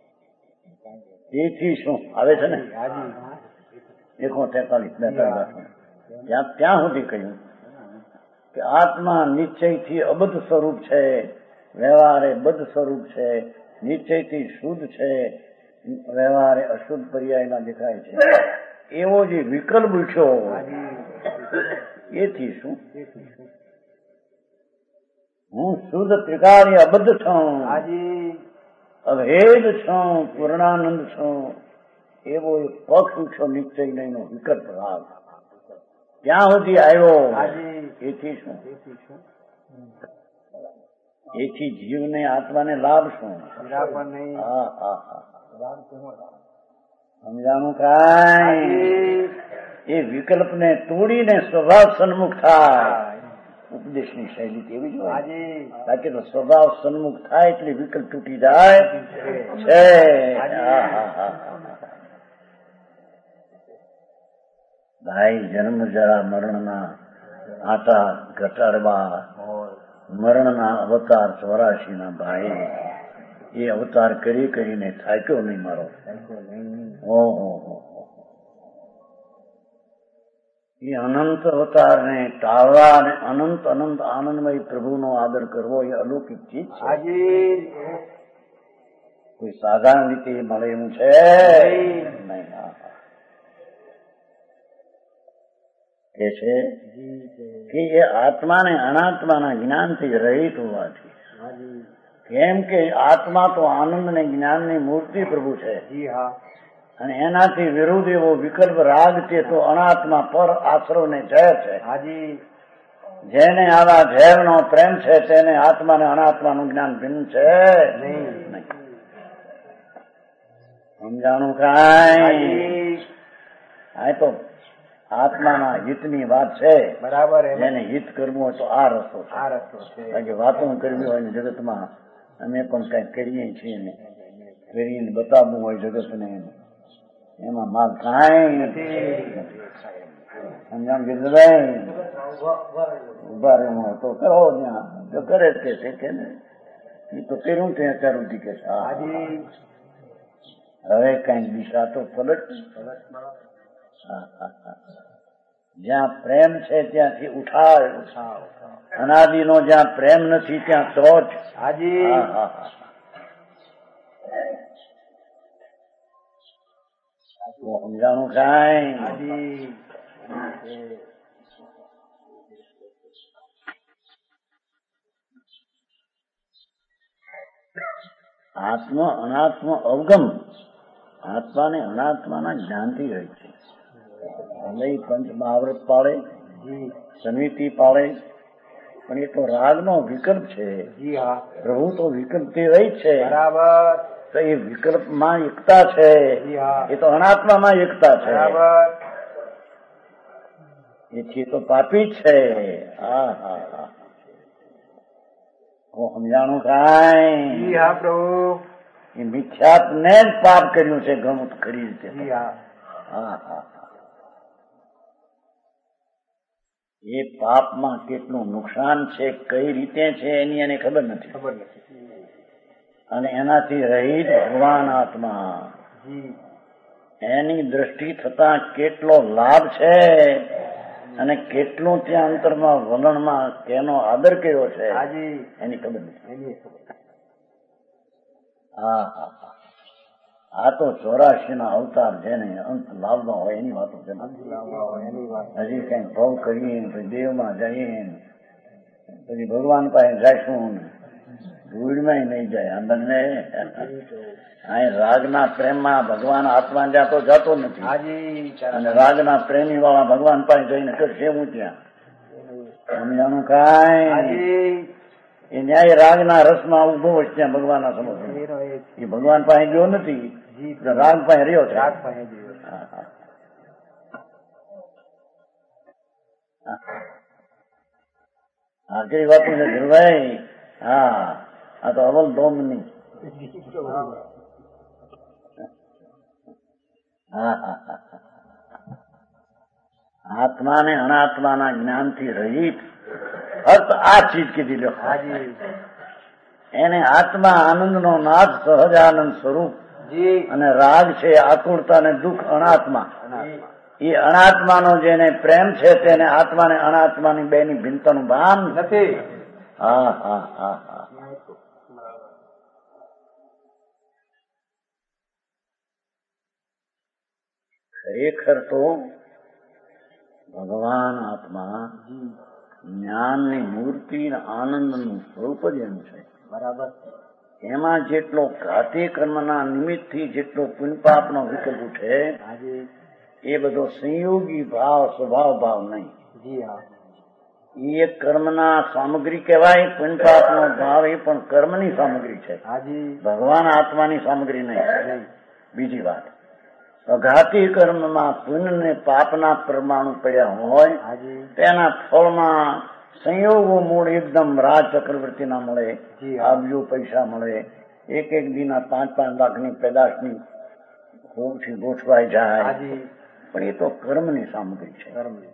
શું આવે છે ને 143 ત્યાં સુધી કહ્યું કે આત્મા નિશ્ચયથી અબદ્ધ સ્વરૂપ છે, વ્યવહારે બદ્ધ સ્વરૂપ છે, નિશ્ચયથી શુદ્ધ છે, વ્યવહારે અશુદ્ધ પર્યાયમાં દેખાય છે. એવો જે વિકલ્પ ઉઠ્યો એથી શું? હું શુદ્ધ ત્રિકાળી અબદ્ધ છું, હાજી અભેદ છું, પૂર્ણાનંદ છું, એવો એક પક્ષ ઉઠો નિશ્ચય નહીંનો વિકલ્પ રાગ ત્યાં સુધી આવ્યો. હાજી એથી શું? એથી શું? એથી જીવને આત્માને લાભ શું? બરાબર નહીં. હા હા હા, સમજાણું કાંઈ? એ વિકલ્પને તોડીને સ્વભાવ સન્મુખ થાય. ઉપદેશની શૈલી તેવી જ હોય. હાજી બાકી તો સ્વભાવ સન્મુખ થાય એટલે વિકલ્પ તૂટી જાય છે. હા હા હા. ભાઈ જન્મ જરા મરણના આટા ઘટાડવા મરણના અવતાર 84 ભાઈ, એ અવતાર કરી કરીને થાક્યો નહીં મારો. ઓહો, એ અનંત અવતારને ટાળવા અને અનંત અનંત આનંદમય પ્રભુનો આદર કરવો એ અલૌકિક ચીજ છે. હાજી કોઈ સાધારણ રીતે મળે એવું છે નહીં. કે છે કે એ આત્માને અનાત્માના જ્ઞાનથી રહિત હોવાથી, કેમ કે આત્મા તો આનંદ ને જ્ઞાનની મૂર્તિ પ્રભુ છે, જી હા, અને એનાથી વિરુદ્ધ એવો વિકલ્પ રાગ તે તો અનાત્મા પર આશરો ને ઝેર છે. હાજી જેને આવા ઝેરનો પ્રેમ છે તેને આત્મા ને અનાત્માનું જ્ઞાન ભિન્ન છે નહીં. સમજાણું કાંઈ? આ તો આત્માના હિતની વાત છે. બરાબર. જેને હિત કરવું હોય તો આ રસ્તો છે. આ રસ્તો છે. કારણ કે વાતો કરવી હોય ને જગતમાં અમે પણ કઈ કરીએ છીએ ને કરીને બતાવવું હોય જગતને, એમાં માલ કાંઈ નથી. સમજાણ કીધું ભાઈ? ઉભા રહેવું તો કરો ત્યાં, જો કરે જ કે ને એ તો કર્યું ત્યાં અત્યાર સુધી કે હવે કઈક દિશા તો પલટ. જ્યાં પ્રેમ છે ત્યાંથી ઉઠાવ. અનાદિનો જ્યાં પ્રેમ નથી ત્યાં તોચ. સમજાણું કાંઈ? આત્મ અનાત્મ અવગમ આત્માને અનાત્માના જ્ઞાનથી હોય છે. ભલે પંચ મહાવ્રત પાળે, સમિતિ પાળે, પણ એ તો રાગનો વિકલ્પ છે. પ્રભુ તો વિકલ્પ તે રહી છે. બરાબર. તો એ વિકલ્પમાં એકતા છે, એ તો અનાત્મામાં એકતા છે. એથી તો પાપી છે. હા હા હા, સમજાણું કાંઈ? હા પ્રભુ, એ મિથ્યાત્વને જ પાપ કર્યું છે ઘણું ખરી રીતે. હા હા, એ પાપમાં કેટલું નુકસાન છે, કઈ રીતે છે એની એને ખબર નથી. અને એનાથી રહિત ભગવાન આત્મા, એની દ્રષ્ટિ થતા કેટલો લાભ છે અને કેટલું ત્યાં અંતરમાં વલણમાં તેનો આદર કર્યો છે એની ખબર નથી. હા હા હા, આ તો 84 અવતાર જેને અંત લાવવા હોય એની વાતો છે. હજી કઈ ભવ કરીએ પછી દેવમાં જઈએ પછી ભગવાન પાસે જઈશું, ધૂળમાં નહીં જાય. અંદરને અહીં રાગના પ્રેમમાં ભગવાન આત્મા જ્યાં તો જતો નથી, અને રાગના પ્રેમી વાળા ભગવાન પાસે જઈને કરશે હું ત્યાં. સમજાણું કાંઈ? એ ન્યાય રાગના રસમાં ઉભો હોય ત્યાં ભગવાનના સમક્ષ. એ ભગવાન પાસે ગયો નથી, રાગ પાસે રહ્યો છે. આખરી વાત છે ધ્રુવભાઈ. હા, આ તો અવલ દોમની. આત્માને અનાત્માના જ્ઞાનથી રહિત અર્થ આ ચીજ કીધી લો. એને આત્મા આનંદનો નાથ સહજાનંદ સ્વરૂપ, અને રાગ છે આકુરતા ને દુઃખ અનાત્મા. એ અનાત્માનો જેને પ્રેમ છે તેને આત્માને અનાત્માની બેની ભિન્નતાનું ભાન નથી. હા હા હા હા, ખરેખર તો ભગવાન આત્મા જ્ઞાનની મૂર્તિ અને આનંદનું સ્વરૂપ જ એમ છે. બરાબર. એમાં જેટલો ઘાતી કર્મના નિમિત્તથી જેટલો પુણ્યપાપનો વિકલ્પ ઉઠે હાજી. એ બધો સંયોગી ભાવ, સ્વભાવ ભાવ નહીં. જી હા. એ કર્મના સામગ્રી કહેવાય. પુણ્યપાપનો ભાવ એ પણ કર્મની સામગ્રી છે, હાજી. ભગવાન આત્માની સામગ્રી નહીં. બીજી વાત, અઘાતી કર્મમાં પુણ્ય ને પાપના પરમાણુ પડ્યા હોય હાજી. તેના ફળમાં સંયોગો મૂળ એકદમ રાજ ચક્રવર્તીના મળે, જી. અબજો પૈસા મળે, એક દીના 5-5 લાખની પેદાશની ખોરથી ગોઠવાઈ જાય. હાજી. પણ એ તો કર્મની સામગ્રી છે. ધર્મની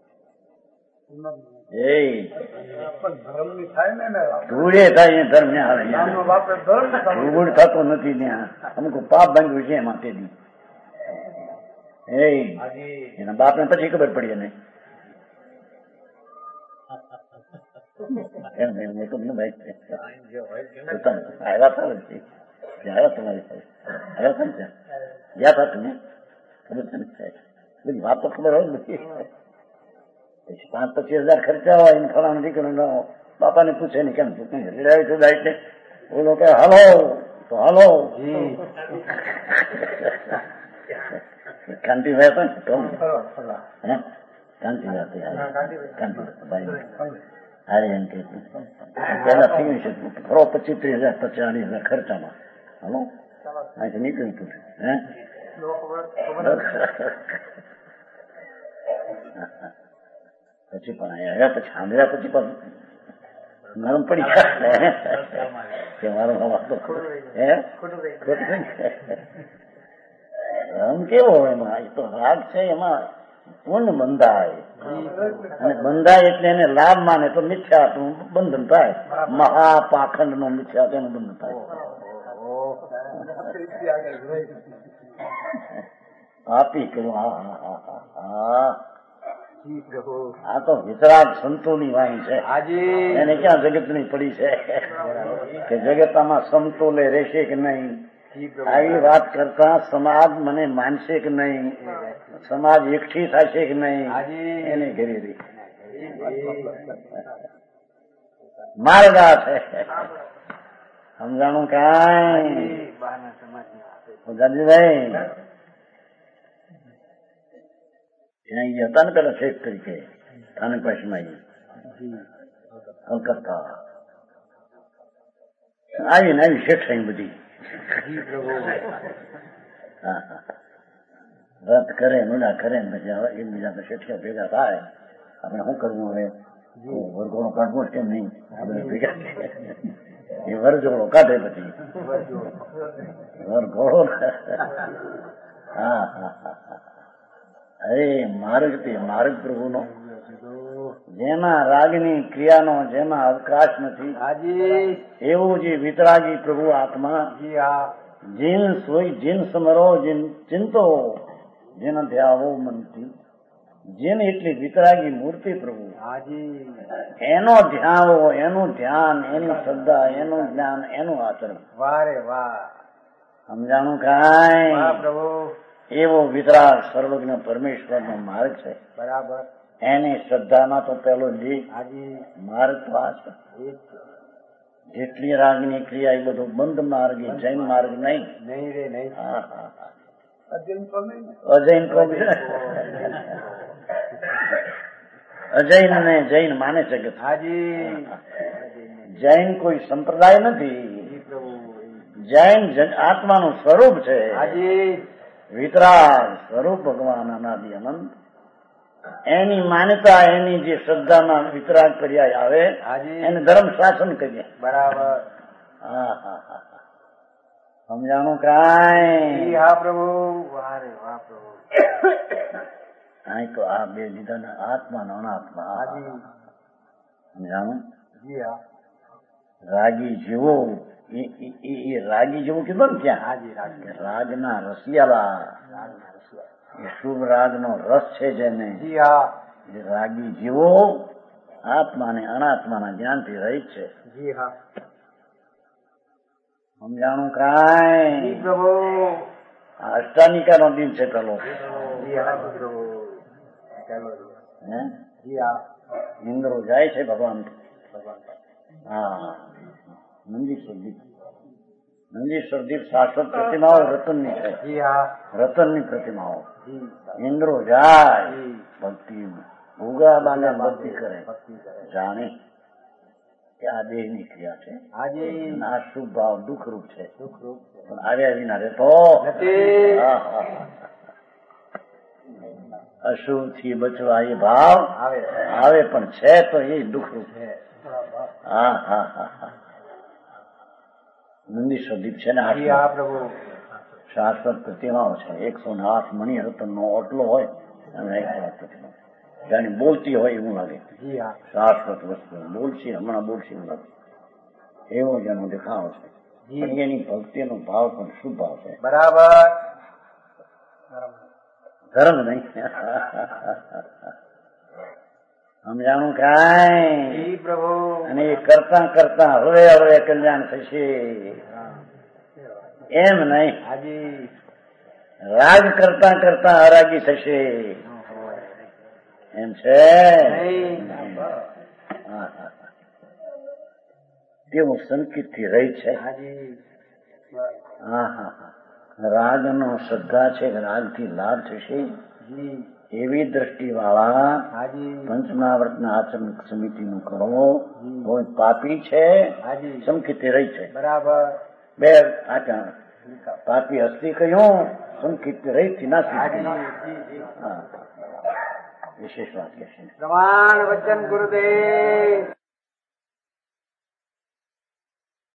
એ ધર્મની થાય ને ધૂળે થાય એ ધર્મ ને આવે, નામનો બાપે ધર્મ ધૂળ થતો નથી ત્યાં. અમુક પાપ બાંધ્યું છે એમાં તે દી એના બાપને પછી ખબર પડી એને આવ્યા તમારી પાસે ગયા હતા તમે બધી વાત તો ખબર હોય નથી. 5-25 હજાર ખર્ચા હોય એને ફલાણા દીકરો બાપાને પૂછે ને કેમ રેડાવી તો જાય છે. બોલો કે હાલો તો હાલો. કાંતિભાઈ પણ કાંતિભાઈ હારે એમ કે પેલા થઈ છે ખરો 25-30 હજાર 40 ખર્ચામાં. હાલો અહીંથી નીકળ્યું તું. પછી પણ આવ્યા પછી સાંભળ્યા પછી પણ નરમ પડી કે મારો વાતો રંગ કેવો હોય એમાં. એ તો રાગ છે, એમાં પૂર્ણ બંધાય અને બંધાય એટલે એને લાભ માને તો મિથ્યાનું બંધન થાય. મહાપાખંડ નો મિથ્યા તેનું બંધન થાય. આપી કહ્યું આ તો વિતરાગ સંતોની વાણી છે. એને ક્યાં જગતની પડી છે કે જગતમાં સમતોલે રહેશે કે નહીં. આવી વાત કરતા સમાજ મને માનશે કે નહીં, સમાજ એકઠી થશે કે નહીં, એને ઘરે રહી માર્ગા છે. સમજાણું કાંઈ દાદીભાઈ ત્યાં હતા ને પેલા શેખ તરીકે સ્થાનિક ભાષામાં કલકત્તા આવીને આવી શેઠ સાઈ બધી વ્રત કરે નુડા કરે ને પછી એકબીજા શેઠિયા ભેગા થાય. આપણે શું કરવું હવે, વરઘોડો કાઢવો કેમ નહીં, આપણે ભેગા એ વરઘોડો કાઢે પછી વરઘોડો. હા હા હા. અરે માર્ગ તે માર્ગ પ્રભુનો, જેમાં રાગની ક્રિયાનો જેમાં અવકાશ નથી એવું જે વિતરાગી પ્રભુ આત્મા. જીન સોઈ જીન સમરો જીન ચિંતો જેન ધ્યાવો મનથી. જીન એટલી વિતરાગી મૂર્તિ પ્રભુ, એનો ધ્યાવો, એનું ધ્યાન, એની શ્રદ્ધા, એનું જ્ઞાન, એનું આચરણ. વારે વાહ. સમજાણું કાંઈ પ્રભુ. એવો વિતરાગ સર્વજ્ઞ પરમેશ્વરનો માર્ગ છે. બરાબર. એની શ્રદ્ધામાં તો પેલો માર્ગ તો આ છે. જેટલી રાગની ક્રિયા એ બધું બંધ માર્ગ, જૈન માર્ગ નહીં. હા હા હા. અજૈન અજૈન ને જૈન માને છે કે જૈન કોઈ સંપ્રદાય નથી. જૈન આત્માનું સ્વરૂપ છે. વિતરાગ સ્વરૂપ ભગવાન અનાદિ અનંત. એની માન્યતા, એની જે શ્રદ્ધામાં વિતરાગ પર્યાય આવે એને ધર્મ શાસન કહીએ. બરાબર. હા હા હા. સમજાણું કાંઈ? હા પ્રભુ. વારે વાહ પ્રભુ. હા તો આ બે લીધા ને આત્મા ને અનાત્મા. સમજાણું? રાગી જેવો એ રાગી જેવું કીધું ને ત્યાં, રાગના રસિયાલા, એ શુભ રાગનો રસ છે જેને, એ રાગી જેવો આત્મા ને અનાત્માના જ્ઞાનથી રહિત છે. સમજાણું કાંઈ? આ અષ્ટાનિકાનો દિન છે પેલો. જી હા ઇન્દ્રો જાય છે ભગવાન. ભગવાન હા, નંદીશ્વર દીપ શાશ્વત પ્રતિમાઓ રતનની છે. જી હા રતનની પ્રતિમાઓ. જી ઇન્દ્રો જાય જી ભક્તિ ભોગાબાને ભક્તિ કરે, ભક્તિ કરે જાણે કે આ દેહની ક્રિયા છે હાજી અને આ શુભ ભાવ દુઃખરૂપ છે, સુખરૂપ છે પણ આવ્યા વિના રહેતો નથી અશુભ થી બચવા એ ભાવ આવે આવે, પણ છે તો એ દુઃખરૂપ છે. છે હા હા હા હા. નંદીશ્વર દીપ છે ને જી હા પ્રભુ શાશ્વત પ્રતિમાઓ છે. 108 મણિ રતનનો ઓટલો હોય અને 108 પ્રતિમા જાણે બોલતી હોય એવું લાગે. જી હા શાશ્વત વસ્તુ બોલશે, હમણાં બોલશે એવું લાગે, એવો જેનો દેખાવ છે. જી. પણ એની ભક્તિનો ભાવ પણ શુભ ભાવ છે, બરાબર ધર્મ નહીં. સમજાણું કાંઈ? જી પ્રભુ અને એ કરતા કરતા હવે હવે કલ્યાણ થશે એમ નહીં. હાજી રાગ કરતા કરતા હરાગી થશે એમ છે. નહીં હા, હા. તેવું સંકિત થી રહી છે. હાજી હા હા હા. રાગનો શ્રદ્ધા છે કે રાગથી લાભ થશે જી એવી દ્રષ્ટિ વાળા હાજી પંચમહાવ્રતના આચરણ સમિતિનું કરો. કોઈ પાપી છે હાજી સંકિતથી રહી છે. બરાબર બે આચરણ પાપી અસ્તી કહ્યું, સંકિતથી રહી થી ના હાજી શીખી. જી જી હા, વિશેષ વાત કે છે. પ્રમાણ વચન ગુરુદેવ